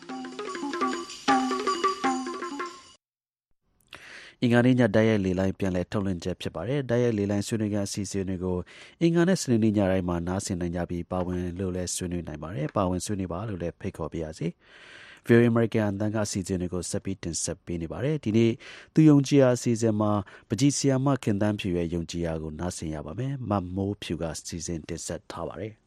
အင်္ဂါနေ့ညတိုက်ရိုက်လေလိုင်းပြန်လည်ထုတ်လွှင့်ချက်ဖြစ်ပါတယ်။တိုက်ရိုက်လေလိုင်းဆွေးနွေးခန်းအစီအစဉ်တွေကိုအင်္ဂါနဲ့စနေနေ့ညတိုင်းမှာနားဆင်နိုင်ကြပြီးပါဝင်လို့လည်းဆွေးနွေးနိုင်ပါတယ်။ပါဝင်ဆွေးနွေးပါလို့လည်းဖိတ်ခေါ်ပေးရစီ။ Very American အသံကအစီအစဉ်တွေကိုဆက်ပြီးတင်ဆက်ပေးနေပါတယ်။ဒီနေ့သူယုံကြည်ရာအစီအစဉ်မှာပကြီးဆီယာမခင်တန်းဖြူရဲ့ယုံကြည်ရာကိုနားဆင်ရပါမယ်။မမိုးဖြူကစီစဉ်တင်ဆက်ထားပါတယ်။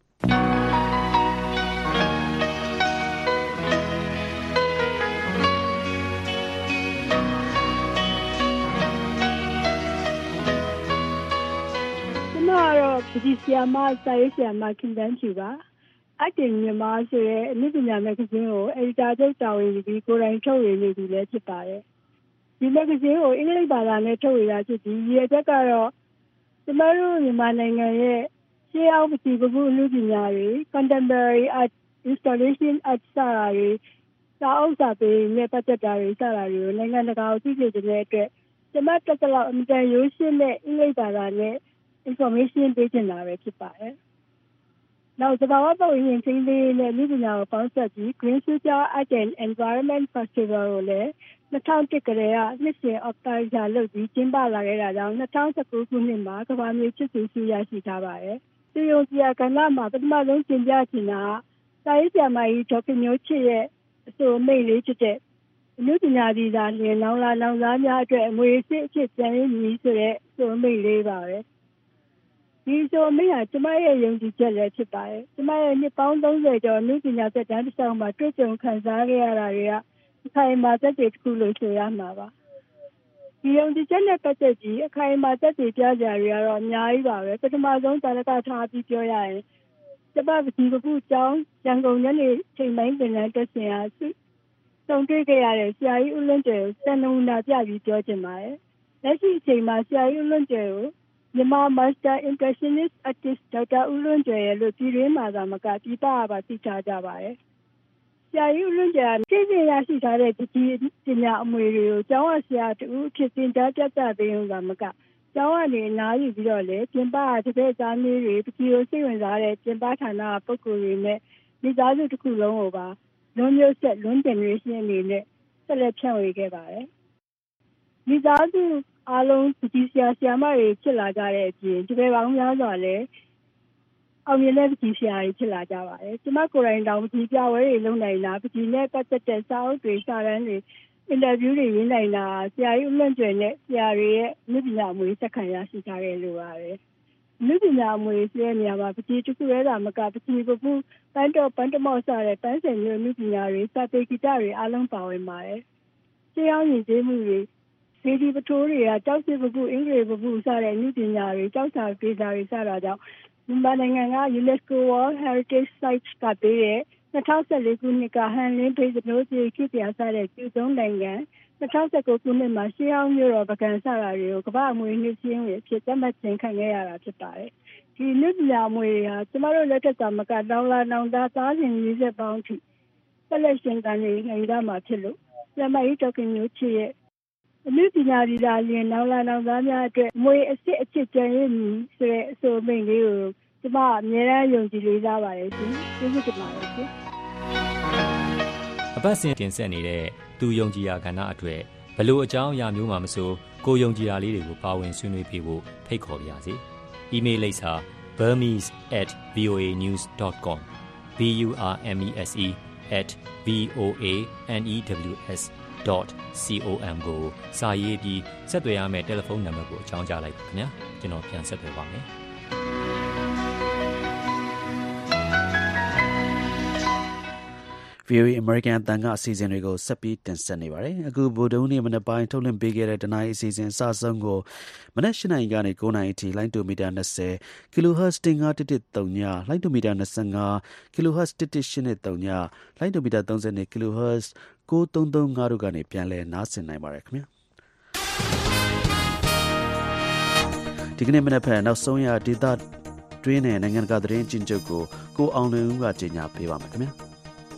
ပကြီးဆီယာမစာရေးဆရာမခင်တန်းဖြူပါအတင်မြန်မာဆိုတဲ့အနည်းပညာမဂ္ဂဇင်းကိုအယ်ဒီတာချုပ်တာဝန်ယူပြီးကိုယ်တိုင်ထုတ်ဝေနေပြီလည်းဖြစ်ပါတယ်ဒီမဂ္ဂဇင်းကိုအင်္ဂလိပ်ဘာသာနဲ့ထုတ်ဝေတာဖြစ်ပြီးရည်ရွယ်ချက်ကတော့ကျမတို့မြန်မာနိုင်ငံရဲ့ရှေးအောင်ပစီပမှုအမှုပညာတွေ contemporary art installation art စတာတွေစာအုပ်စာပေနဲ့ပတ်သက်တာတွေစတာတွေကိုနိုင်ငံတကာကိုသိစေတဲ့အတွက်ကျမတက်တလောက်အမြဲတမ်းရိုးရှင်းတဲ့အင်္ဂလိပ်ဘာသာနဲ့information ပေးချင်တာပဲဖြစ်ပါတယ်။နောက်သဘာဝပတ်ဝန်းကျင်ထိန်းသိမ်းရေးနဲ့လူပညာကိုပေါင်းစပ်ပြီး Green Future Art and Environment Festival ကိုလည်း၂၀၀၁ကတည်းကနှစ်စဉ် October လုပ်ပြီးကျင်းပလာခဲ့တာကြောင့်၂၀၁၉ခုနှစ်မှာကမ္ဘာမြေချစ်သူဆုရရှိထားပါတယ်။သူယုံကြည်ရာကဏ္ဍမှာပထမဆုံးကျင်းပချင်တာစာရေးဆရာမကြီးဒေါက်တာမျိုးချစ်ရဲ့အဆိုအမိန့်လေးဖြစ်တဲ့အမှုပညာပြည်သာလျင်လောင်လာလောင်သားများအတွက်အမွေစစ်အဖြစ်ပြန်ရင်းမည်ဆိုတဲ့အဆိုအမိန့်လေးပါပဲ။ဒီဆိုအမေကကျမရဲ့ယုံကြည်ချက်လည်းဖြစ်ပါတယ်။ကျမရဲ့နှစ်ပေါင်းသုံးဆယ်ကျော်အမှုပညာသက်တမ်းတစ်လျှောက်မှာတွေ့ကြုံခံစားခဲ့ရတာတွေကအခိုင်အမာသက်သေတစ်ခုလို့ဆိုရမှာပါ။ဒီယုံကြည်ချက်နဲ့ပတ်သက်ပြီးအခိုင်အမာသက်သေပြကြတွေကတော့အများကြီးပါပဲ။ပထမဆုံးသာရကထားပြီးပြောရရင်ကျမဒီကခုကျောင်းရန်ကုန်ညနေချိန်ပိုင်းပင်လန်းတက်ဆင်အားစုံတွေ့ခဲ့ရတဲ့ဆရာကြီးဦးလွန်ကျယ်ကိုစံနမူနာပြပြီးပြောချင်ပါတယ်။လက်ရှိအချိန်မှာဆရာကြီးဦးလွန်ကျယ်ကို Myanmar Master Impressionist Artist ဒေါက်တာဦးလွန်းကျွယ်ရဲ့လို့ပြည်တွင်းမှာသာမကပြည်ပကပါသိထားကြပါတယ်။ဆရာကြီးဦးလွန်းကျွယ်ကသိသိရရှိထားတဲ့ပကြီးပညာအမွေတွေကိုကျောင်းဆရာတူဖြစ်သင်ကြားပြသပေးရုံသာမကကျောင်းကနေနားယူပြီးတော့လေပြင်ပကတစ်ဖက်သားမျိုးတွေပကြီးကိုစိတ်ဝင်စားတဲ့ပြင်ပဌာနပုဂ္ဂိုလ်တွေနဲ့မိသားစုတစ်ခုလုံးကိုပါလွန်မျိုးဆက်လွန် generation အနေနဲ့ဆက်လက်ဖြန့်ဝေခဲ့ပါတယ်။မိသားစုအားလုံးပကြီးဆရာဆရာမတွေဖြစ်လာကြတဲ့အပြင်ဒီပေပေါင်းများစွာလည်းအောင်မြင်တဲ့ပကြီးဆရာတွေဖြစ်လာကြပါတယ်။ကျမကိုယ်တိုင်တောင်ပကြီးပြပွဲတွေလုပ်နိုင်တာပကြီးနဲ့ပတ်သက်တဲ့စာအုပ်တွေစာတမ်းတွေအင်တာဗျူးတွေရေးနိုင်တာဆရာကြီးဦးလွန်ကျွယ်နဲ့ဆရာတွေရဲ့မြစ်ပညာအမွေဆက်ခံရရှိထားတယ်လို့ပါတယ်။မြစ်ပညာအမွေဆိုတဲ့နေရာမှာပကြီးတစ်ခုရဲတာမကပကြီးကဘူးပန်းတော့ပန်းတမော့စတဲ့ပန်းစင်မျိုးမြစ်ပညာတွေစာပေဂီတတွေအားလုံးပါဝင်ပါတယ်။ရှင်းအောင်ရင်ကျေးမှုတွေဒီဒီပထိုးတွေကကြောက်စစ်ပပုအင်္ဂလိပ်ပပုစတဲ့မြစ်ပညာတွေကြောက်စာဒေတာတွေစတာကြောင့်မြန်မာနိုင်ငံက UNESCO World Heritage Site ကပေးတဲ့၂၀၁၄ခုနှစ်ကဟန်လင်းပေးစနိုးကြီးခေတ်ပြစတဲ့ကျူသုံးနိုင်ငံ၂၀၁၉ခုနှစ်မှာရှေးအောင်မြို့တော်ပကံစတာတွေကိုကမ္ဘာအမွေနှစ်ချင်းတွေဖြစ်သတ်မှတ်ခြင်းခံခဲ့ရတာဖြစ်ပါတယ်။ဒီမြစ်ပညာအမွေတွေဟာကျမတို့လက်ထက်ကမကတောင်းလာနောင်သားသားစဉ်ရည်စက်ပေါင်းထိဆက်လက်ရှင်ကန်နေနိုင်ကြမှာဖြစ်လို့ဆရာမကြီးဒေါက်တာမျိုးချစ်ရဲ့အမှုပညာဒီလာလျင်နောင်လာနောင်သားများအတွက်မွေအစ်စ်အချစ်ကြံရည်ဆိုတဲ့အဆိုအမိန့်လေးကိုကျမအမြဲတမ်းယုံကြည်လေးစားပါတယ်ရှင်ကျေးဇူးတင်ပါတယ်ရှင်အပတ်စဉ်တင်ဆက်နေတဲ့သူယုံကြည်ရာကဏ္ဍအတွက်ဘလို့အကြောင်းအရာမျိုးမှမဆိုကိုယုံကြည်ရာလေးတွေကိုပါဝင်ဆွေးနွေးပေးဖို့ဖိတ်ခေါ်ပါရစေ။ email လိပ်စာ burmese at voa news dot com b u r m e s e at v o a n e w s dot com ကိုစာရေးပြီးဆက်သွယ်ရမယ့်တယ်လီဖုန်းနံပါတ်ကိုအကြောင်းကြားလိုက်ပါခင်ဗျာကျွန်တော်ပြန်ဆက်သွယ်ပါမယ်ဗီအိုအေ American အသံကအစီအစဉ်တွေကိုဆက်ပြီးတင်ဆက်နေပါတယ်။အခုဗုဒ္ဓဟူးနေ့မနက်ပိုင်းထုတ်လွှင့်ပေးခဲ့တဲ့တနိုင်းအစီအစဉ်အစဆုံးကိုမနက်၈နာရီကနေ၉နာရီအထိလိုင်းတိုမီတာ၂၀ kilohertz ၁၅ တစ်တစ်၃ညလိုင်းတိုမီတာ၂၅ kilohertz တစ်တစ်၈နှစ်၃ညလိုင်းတိုမီတာ၃၂ kilohertz ၉၃၃၅တို့ကနေပြန်လည်နားဆင်နိုင်ပါတယ်ခင်ဗျာ။ဒီကနေ့မနက်ဖြန်နောက်ဆုံးရဒေသတွင်းနဲ့နိုင်ငံတကာသတင်းကျဉ်းချုပ်ကိုကိုအောင်လွင်ဦးကကြေညာပေးပါမယ်ခင်ဗျာ။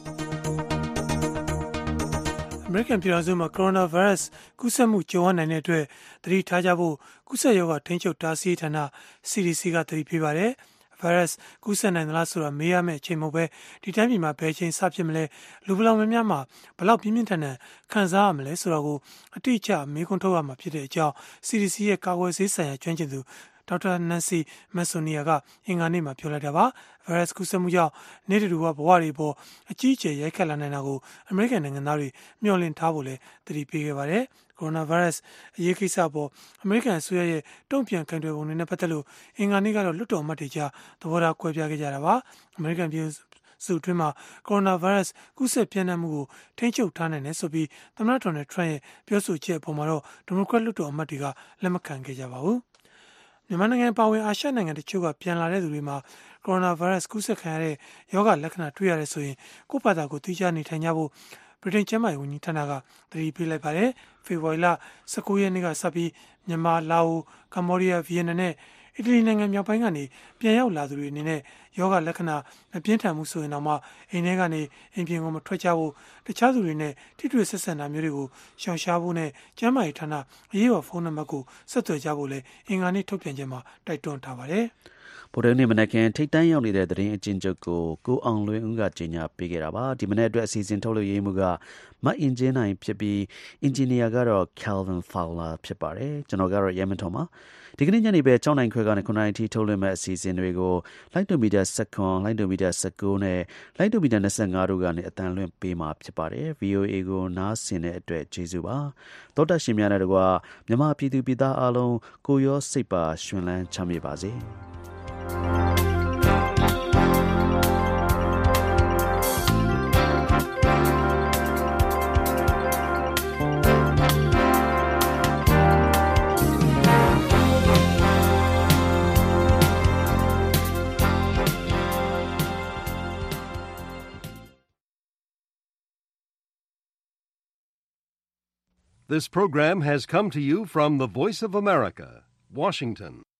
အမေရိကန်ပြည်ထောင်စုမှာကိုရိုနာဗိုင်းရပ်စ်ကူးစက်မှုကြုံရနိုင်တဲ့အတွက်သတိထားကြဖို့ကူးစက်ရောဂါထိန်းချုပ်တားဆီးဌာန C D C ကသတိပေးပါတယ်။ဗိုင်းရပ်စ်ကူးစက်နိုင်သလားဆိုတာမေးရမယ့်အချိန်မဟုတ်ပဲဒီတိုင်းပြည်မှာဘယ်ချိန်စဖြစ်မလဲလူဘယ်လောက်များများမှာဘယ်လောက်ပြင်းပြင်းထန်ထန်ခံစားရမလဲဆိုတာကိုအတိအကျမေးခွန်းထုတ်ရမှာဖြစ်တဲ့အကြောင်း C D C ရဲ့ကာကွယ်ဆေးဆိုင်ရာကျွမ်းကျင်သူဒေါက်တာနန်စီမက်ဆိုနီယာကအင်္ဂါနေ့မှာပြောလိုက်တာပါဗိုင်းရပ်စ်ကူးစက်မှုကြောင့်နေတူကဘဝတွေပေါ်အကြီးအကျယ်ရိုက်ခတ်လာနိုင်တာကိုအမေရိကန်နိုင်ငံသားတွေမျှော်လင့်ထားဖို့လည်းသတိပေးခဲ့ပါတယ်ကိုရိုနာဗိုင်းရပ်စ်အရေးကိစ္စပေါ်အမေရိကန်အစိုးရရဲ့တုံ့ပြန်ကိုင်တွယ်ပုံတွေနဲ့ပတ်သက်လို့အင်္ဂါနေ့ကတော့လွှတ်တော်အမတ်တွေကြားသဘောထားကွဲပြားခဲ့ကြတာပါအမေရိကန်ပြည်စုအတွင်းမှာကိုရိုနာဗိုင်းရပ်စ်ကူးစက်ပြန့်နှံ့မှုကိုထိန်းချုပ်ထားနိုင်တယ်ဆိုပြီးသမ္မတဒေါ်နယ်ထရန့်ရဲ့ပြောဆိုချက်အပေါ်မှာတော့ဒီမိုကရက်လွှတ်တော်အမတ်တွေကလက်မခံခဲ့ကြပါဘူးမြန်မာနိုင်ငံပါဝင်အာရှနိုင်ငံတချို့ကပြန်လာတဲ့သူတွေမှာကိုရိုနာဗိုင်းရပ်စ်ကူးစက်ခံရတဲ့ရောဂါလက္ခဏာတွေ့ရတယ်ဆိုရင်ကိုယ့်ဘာသာကိုသိကြနေထိုင်ကြဖို့ဗြိတိန်ကျန်းမာရေးဝန်ကြီးဌာနကသတိပေးလိုက်ပါတယ်ဖေဖော်ဝါရီလ၁၉ရက်နေ့ကစပြီးမြန်မာလာအိုကမ္ဘောဒီးယားဗီယက်နမ်နဲ့အီတလီနိုင်ငံမြောက်ပိုင်းကနေပြန်ရောက်လာသူတွေအနေနဲ့ယောဂလက္ခဏာမပြင်းထန်မှုဆိုရင်တော့မှအိမ်ထဲကနေအိမ်ပြင်ကိုမထွက်ကြဖို့တခြားသူတွေနဲ့ထိတွေ့ဆက်ဆံတာမျိုးတွေကိုရှောင်ရှားဖို့နဲ့ကျန်းမာရေးဌာနအရေးပေါ်ဖုန်းနံပါတ်ကိုဆက်သွယ်ကြဖို့လည်းအင်္ဂါနေ့ထုတ်ပြန်ချက်မှာတိုက်တွန်းထားပါတယ်ဗုဒ္ဓနေ့မနက်ခင်းထိတ်တန်းရောက်နေတဲ့သတင်းအကျဉ်းချုပ်ကိုကိုအောင်လွင်ဦးကကြေညာပေးခဲ့တာပါဒီမနေ့အတွက်အစီအစဉ်ထုတ်လို့ရေးမှုကမအင်ဂျင်နိုင်ဖြစ်ပြီးအင်ဂျင်နီယာကတော့ Calvin Fowler ဖြစ်ပါတယ်ကျွန်တော်ကတော့ Yemen Tom ပါဒီကနေ့ညနေပဲ၆နိုင်ခွဲကနေ9နိုင်ထိထုတ်လွှင့်မဲ့အစီအစဉ်တွေကိုလိုက်တိုမီတာ၁၇လိုက်တိုမီတာ၁၉နဲ့လိုက်တိုမီတာ၂၅တို့ကနေအတန်လွှင့်ပေးမှာဖြစ်ပါတယ် ဗီအိုအေ ကိုနားဆင်တဲ့အတွက်ကျေးဇူးပါသောတာရှင်များနဲ့တကွာမြန်မာပြည်သူပြည်သားအားလုံးကိုရောစိတ်ပါရှင်လန်းချမ်းမြေပါစေ This program has come to you from the Voice of America, Washington.